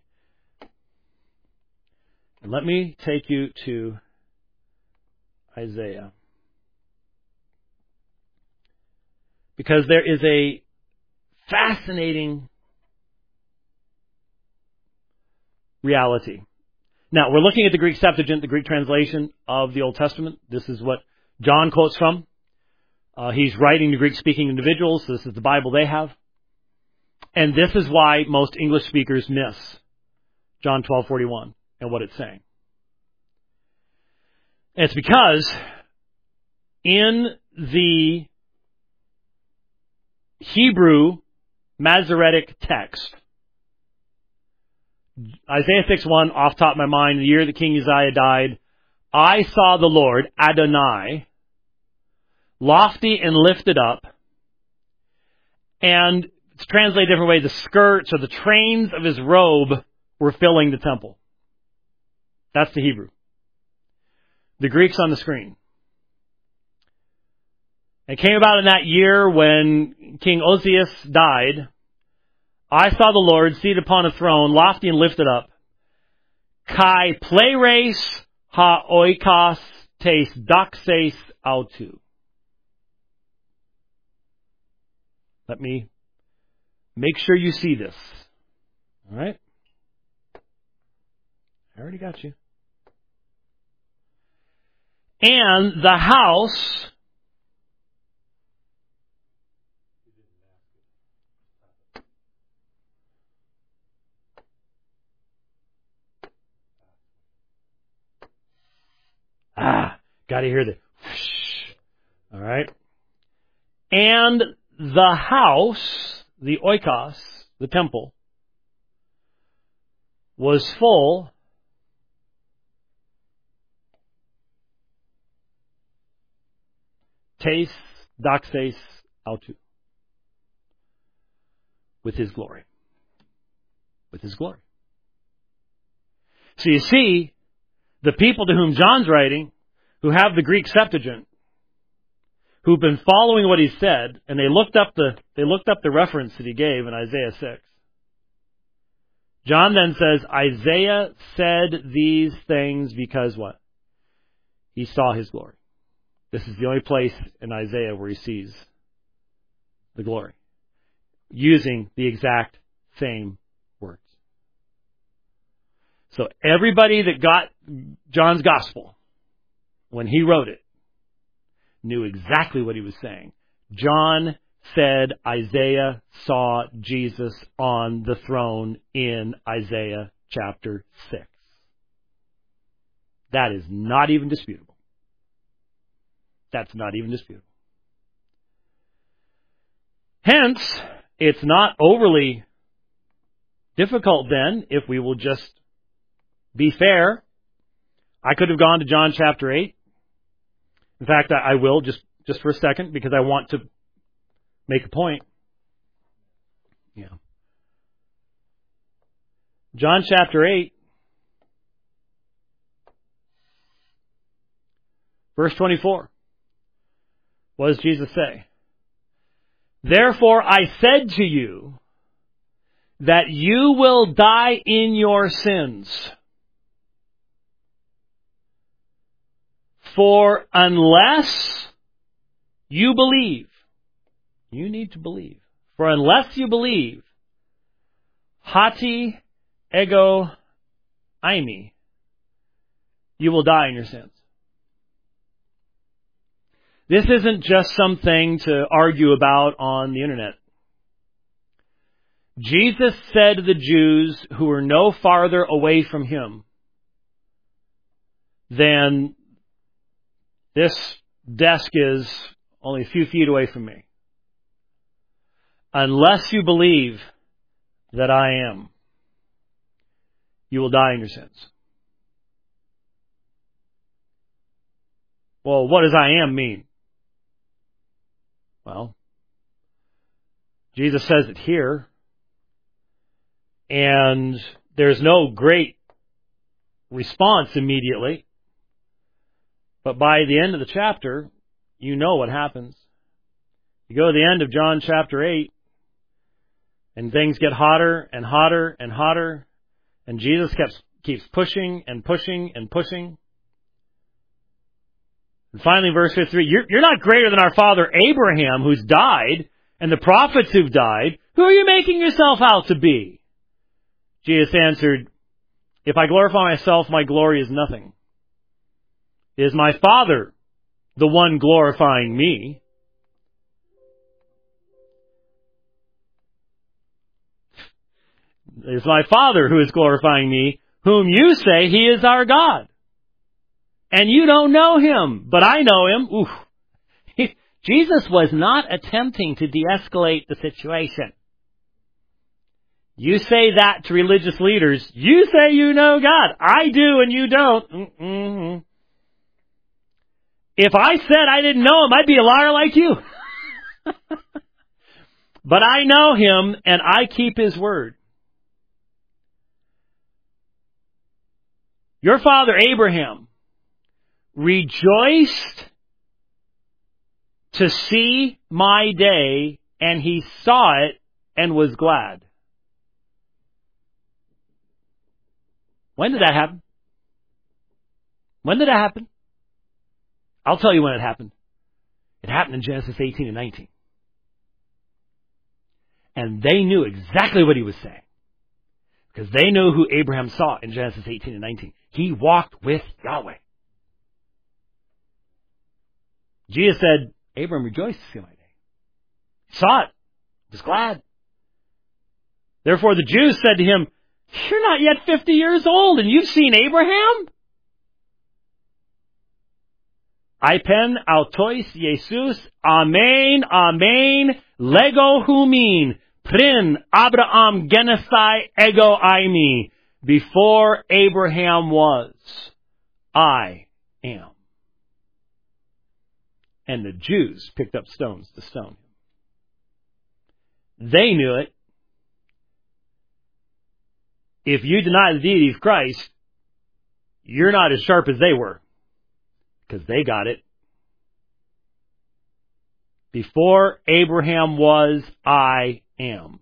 And let me take you to Isaiah. Because there is a fascinating reality. Now, we're looking at the Greek Septuagint, the Greek translation of the Old Testament. This is what John quotes from. He's writing to Greek-speaking individuals. This is the Bible they have. And this is why most English speakers miss John 12:41 and what it's saying. And it's because in the Hebrew Masoretic text, Isaiah 6:1, off the top of my mind, the year that King Uzziah died, I saw the Lord, Adonai, lofty and lifted up, and it's translated a different way, the skirts or the trains of his robe were filling the temple. That's the Hebrew. The Greek's on the screen. It came about in that year when King Ozias died. I saw the Lord seated upon a throne, lofty and lifted up. Kai pleres ha oikos tes doxes autou. Let me make sure you see this. All right? I already got you. And the house got to hear the whoosh. All right. And the house, the oikos, the temple, was full tes doxes autou, with his glory. With his glory. So you see, the people to whom John's writing, who have the Greek Septuagint, who've been following what he said, and they looked up the reference that he gave in Isaiah 6. John then says, Isaiah said these things because what? He saw his glory. This is the only place in Isaiah where he sees the glory, using the exact same words. So everybody that got John's gospel, when he wrote it, knew exactly what he was saying. John said Isaiah saw Jesus on the throne in Isaiah chapter 6. That is not even disputable. That's not even disputable. Hence, it's not overly difficult then, if we will just be fair. I could have gone to John chapter 8. In fact, I will just for a second, because I want to make a point. Yeah. John chapter 8, verse 24. What does Jesus say? Therefore I said to you that you will die in your sins. For unless you believe, you need to believe. For unless you believe, hati ego eimi, you will die in your sins. This isn't just something to argue about on the internet. Jesus said to the Jews who were no farther away from him than this desk is only a few feet away from me. Unless you believe that I am, you will die in your sins. Well, what does I am mean? Well, Jesus says it here, and there's no great response immediately. But by the end of the chapter, you know what happens. You go to the end of John chapter 8, and things get hotter and hotter and hotter, and Jesus keeps pushing and pushing and pushing. And finally, verse 53, you're not greater than our father Abraham, who's died, and the prophets who've died. Who are you making yourself out to be? Jesus answered, if I glorify myself, my glory is nothing. It is my Father, the one glorifying me. It is my Father who is glorifying me, whom you say he is our God. And you don't know him, but I know him. Oof. Jesus was not attempting to de-escalate the situation. You say that to religious leaders. You say you know God. I do and you don't. Mm-mm. If I said I didn't know him, I'd be a liar like you. But I know him and I keep his word. Your father Abraham rejoiced to see my day, and he saw it and was glad. When did that happen? When did that happen? I'll tell you when it happened. It happened in Genesis 18 and 19. And they knew exactly what he was saying. Because they know who Abraham saw in Genesis 18 and 19. He walked with Yahweh. Jesus said, Abraham rejoiced to see my day. He saw it. Was glad. Therefore the Jews said to him, you're not yet 50 years old and you've seen Abraham? Ipen autois Jesus, amen, amen, lego humin, prin Abraham genesai ego eimi. Before Abraham was, I am. And the Jews picked up stones to stone him. They knew it. If you deny the deity of Christ, you're not as sharp as they were. Because they got it. Before Abraham was, I am.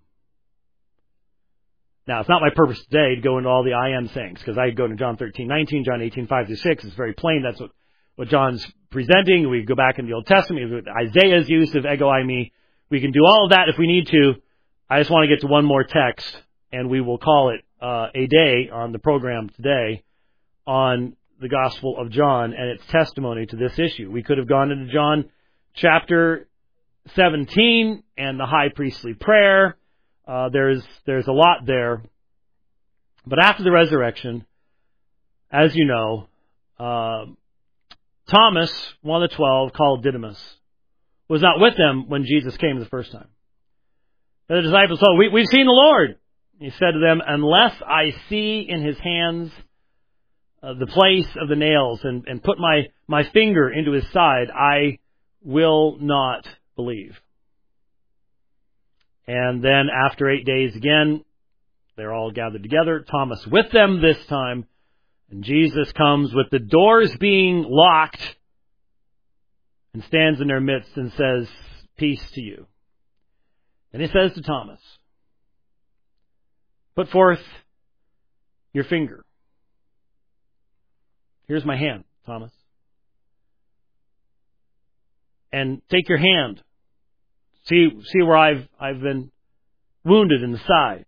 Now, it's not my purpose today to go into all the I am sayings, because I go to John 13:19, John 18:5-6. It's very plain. That's what John's presenting. We go back in the Old Testament with Isaiah's use of ego eimi. We can do all of that if we need to. I just want to get to one more text, and we will call it a day on the program today on the Gospel of John and its testimony to this issue. We could have gone into John chapter 17 and the high priestly prayer. There's a lot there. But after the resurrection, as you know, Thomas, one of the 12, called Didymus, was not with them when Jesus came the first time. The disciples told, we've seen the Lord. He said to them, unless I see in his hands the place of the nails and put my finger into his side, I will not believe. And then after 8 days again, they're all gathered together, Thomas with them this time, and Jesus comes with the doors being locked and stands in their midst and says, peace to you. And he says to Thomas, put forth your finger. Here's my hand, Thomas. And take your hand. See where I've been wounded in the side.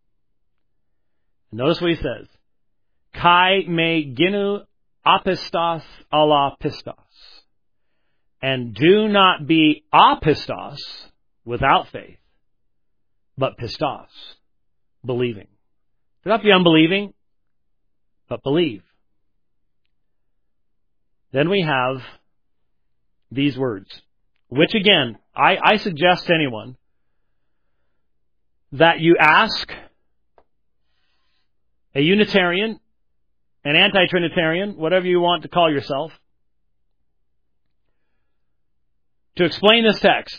Notice what he says. Kai me ginu apistos ala pistos. And do not be apistos, without faith, but pistos, believing. Do not be unbelieving, but believe. Then we have these words, which again, I suggest to anyone that you ask a Unitarian, an anti-Trinitarian, whatever you want to call yourself, to explain this text.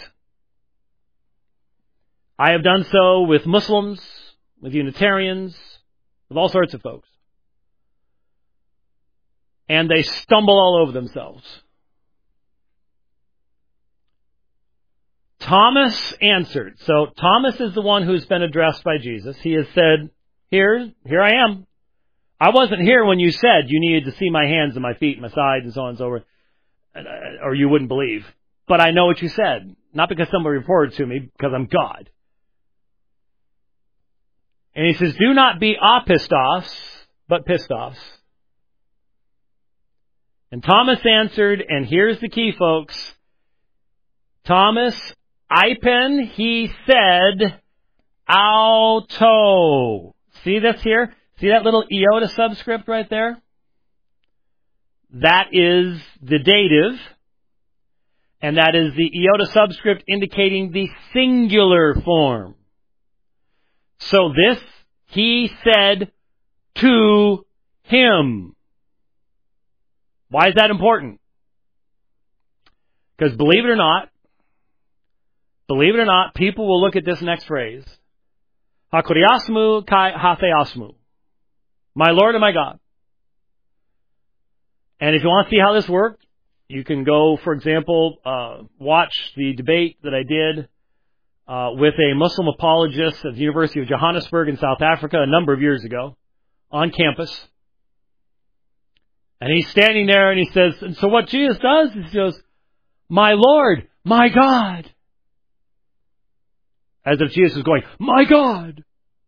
I have done so with Muslims, with Unitarians, with all sorts of folks. And they stumble all over themselves. Thomas answered. So Thomas is the one who's been addressed by Jesus. He has said, here I am. I wasn't here when you said you needed to see my hands and my feet and my sides and so on and so forth, or you wouldn't believe. But I know what you said. Not because somebody reported to me, because I'm God. And he says, do not be apistos, but pistos. And Thomas answered, and here's the key, folks. Thomas, Ipen, he said, auto. See this here? See that little iota subscript right there? That is the dative. And that is the iota subscript indicating the singular form. So this, he said to him. Why is that important? Because believe it or not, people will look at this next phrase. Hakuriasmu kai hatheasmu. My Lord and my God. And if you want to see how this worked, you can go, for example, watch the debate that I did with a Muslim apologist at the University of Johannesburg in South Africa a number of years ago on campus. And he's standing there and he says, and so what Jesus does is he goes, my Lord, my God. As if Jesus was going, my God.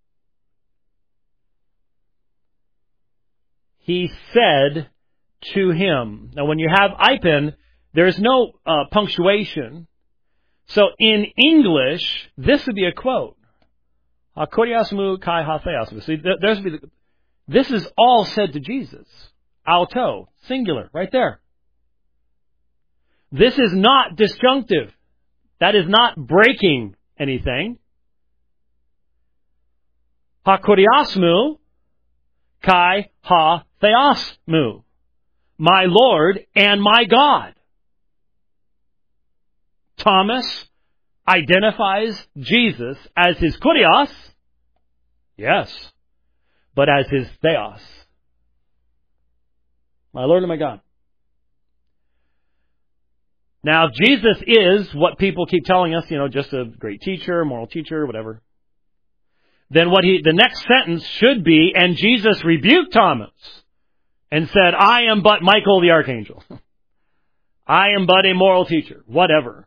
He said to him. Now when you have Ipen, there's no punctuation. So in English, this would be a quote. Hakuriasmu kai hatheasmu. See, this is all said to Jesus. Auto, singular, right there. This is not disjunctive. That is not breaking anything. Hakuriasmu kai ha theasmu. My Lord and my God. Thomas identifies Jesus as his kurios, yes, but as his theos. My Lord and my God. Now, if Jesus is what people keep telling us, just a great teacher, moral teacher, whatever, then the next sentence should be, and Jesus rebuked Thomas and said, I am but Michael the archangel. I am but a moral teacher, whatever.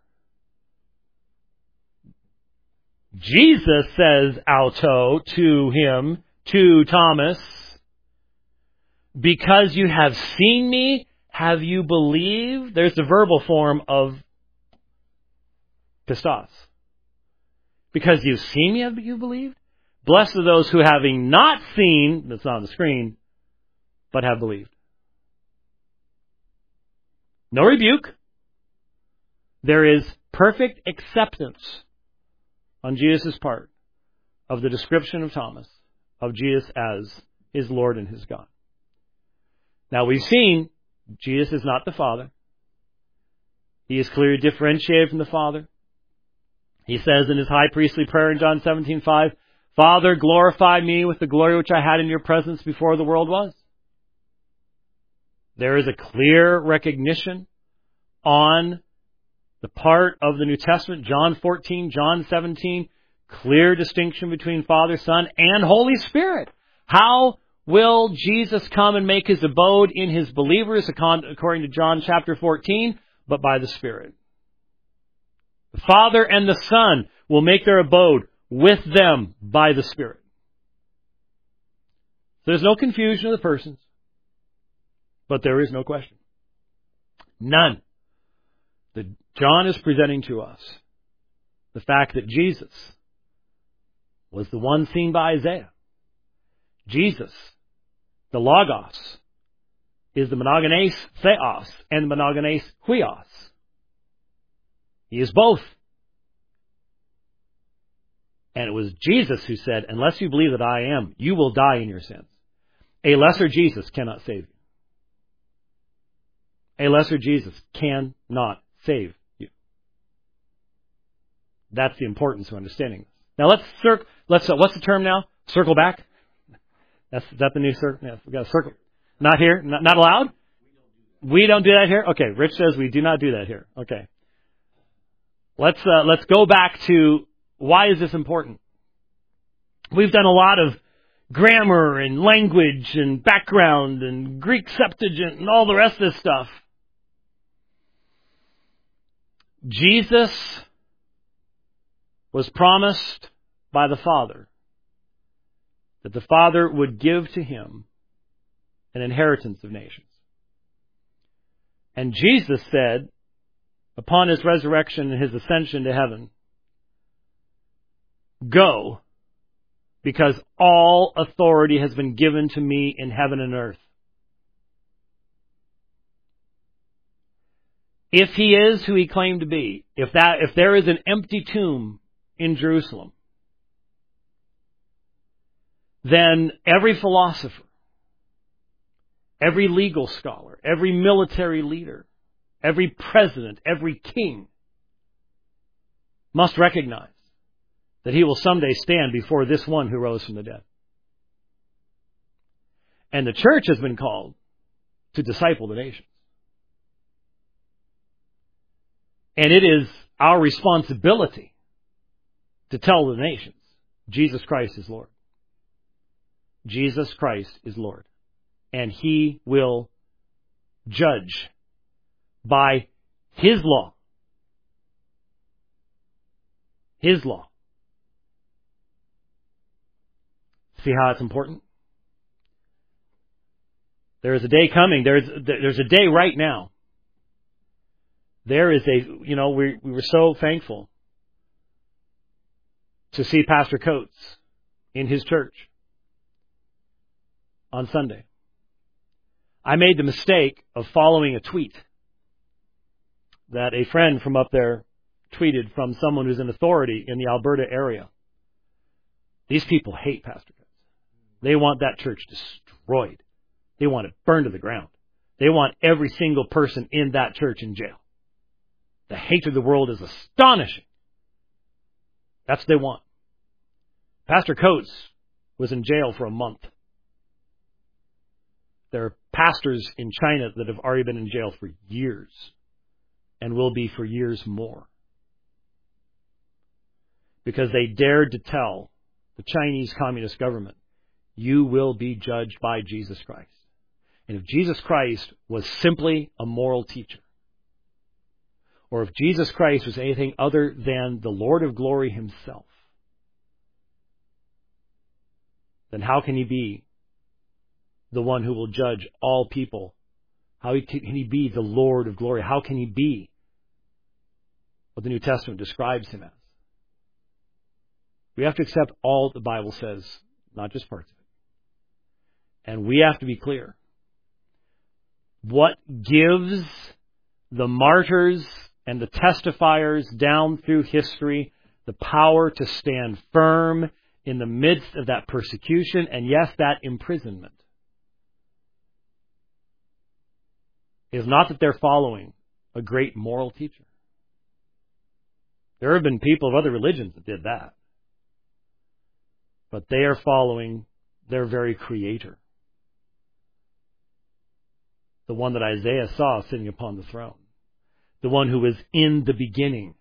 Jesus says, auto, to him, to Thomas, because you have seen me, have you believed? There's the verbal form of pistos. Because you've seen me, have you believed? Blessed are those who having not seen, that's not on the screen, but have believed. No rebuke. There is perfect acceptance on Jesus' part of the description of Thomas, of Jesus as his Lord and his God. Now we've seen Jesus is not the Father. He is clearly differentiated from the Father. He says in his high priestly prayer in John 17:5, Father, glorify me with the glory which I had in your presence before the world was. There is a clear recognition on the part of the New Testament, John 14, John 17, clear distinction between Father, Son, and Holy Spirit. How will Jesus come and make his abode in his believers, according to John chapter 14? But by the Spirit. The Father and the Son will make their abode with them by the Spirit. There's no confusion of the persons, but there is no question. None. That John is presenting to us the fact that Jesus was the one seen by Isaiah. Jesus, the Logos, is the monogenes theos and the monogenes huios. He is both. And it was Jesus who said, unless you believe that I am, you will die in your sins. A lesser Jesus cannot save you. A lesser Jesus cannot save you. That's the importance of understanding this. Now what's the term now? Circle back? Is that the new circle? Yeah, we've got a circle. Not here? Not allowed? We don't do that here? Okay, Rich says we do not do that here. Okay. Let's go back to why is this important? We've done a lot of grammar and language and background and Greek Septuagint and all the rest of this stuff. Jesus was promised by the Father that the Father would give to him an inheritance of nations. And Jesus said, upon his resurrection and his ascension to heaven, go, because all authority has been given to me in heaven and earth. If he is who he claimed to be, if there is an empty tomb in Jerusalem, then every philosopher, every legal scholar, every military leader, every president, every king must recognize that he will someday stand before this one who rose from the dead. And the church has been called to disciple the nations. And it is our responsibility to tell the nations, Jesus Christ is Lord. Jesus Christ is Lord. And he will judge by his law. His law. See how it's important? There is a day coming. There's a day right now. There is we were so thankful to see Pastor Coates in his church on Sunday. I made the mistake of following a tweet that a friend from up there tweeted from someone who's in authority in the Alberta area. These people hate Pastor Coates. They want that church destroyed. They want it burned to the ground. They want every single person in that church in jail. The hatred of the world is astonishing. That's what they want. Pastor Coates was in jail for a month. There are pastors in China that have already been in jail for years and will be for years more, because they dared to tell the Chinese Communist government, you will be judged by Jesus Christ. And if Jesus Christ was simply a moral teacher, or if Jesus Christ was anything other than the Lord of glory himself, then how can he be the one who will judge all people? How can he be the Lord of glory? How can he be what the New Testament describes him as? We have to accept all the Bible says, not just parts of it. And we have to be clear. What gives the martyrs and the testifiers down through history the power to stand firm in the midst of that persecution and, yes, that imprisonment. Is not that they're following a great moral teacher. There have been people of other religions that did that. But they are following their very Creator. The one that Isaiah saw sitting upon the throne. The one who was in the beginning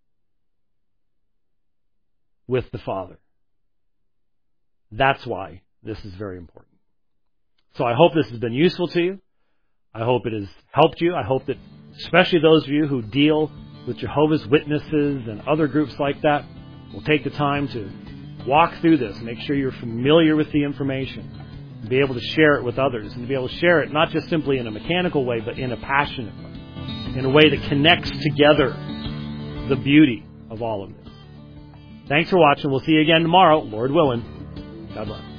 with the Father. That's why this is very important. So I hope this has been useful to you. I hope it has helped you. I hope that especially those of you who deal with Jehovah's Witnesses and other groups like that will take the time to walk through this, make sure you're familiar with the information, and be able to share it with others, and to be able to share it not just simply in a mechanical way, but in a passionate way, in a way that connects together the beauty of all of this. Thanks for watching. We'll see you again tomorrow, Lord willing. God bless.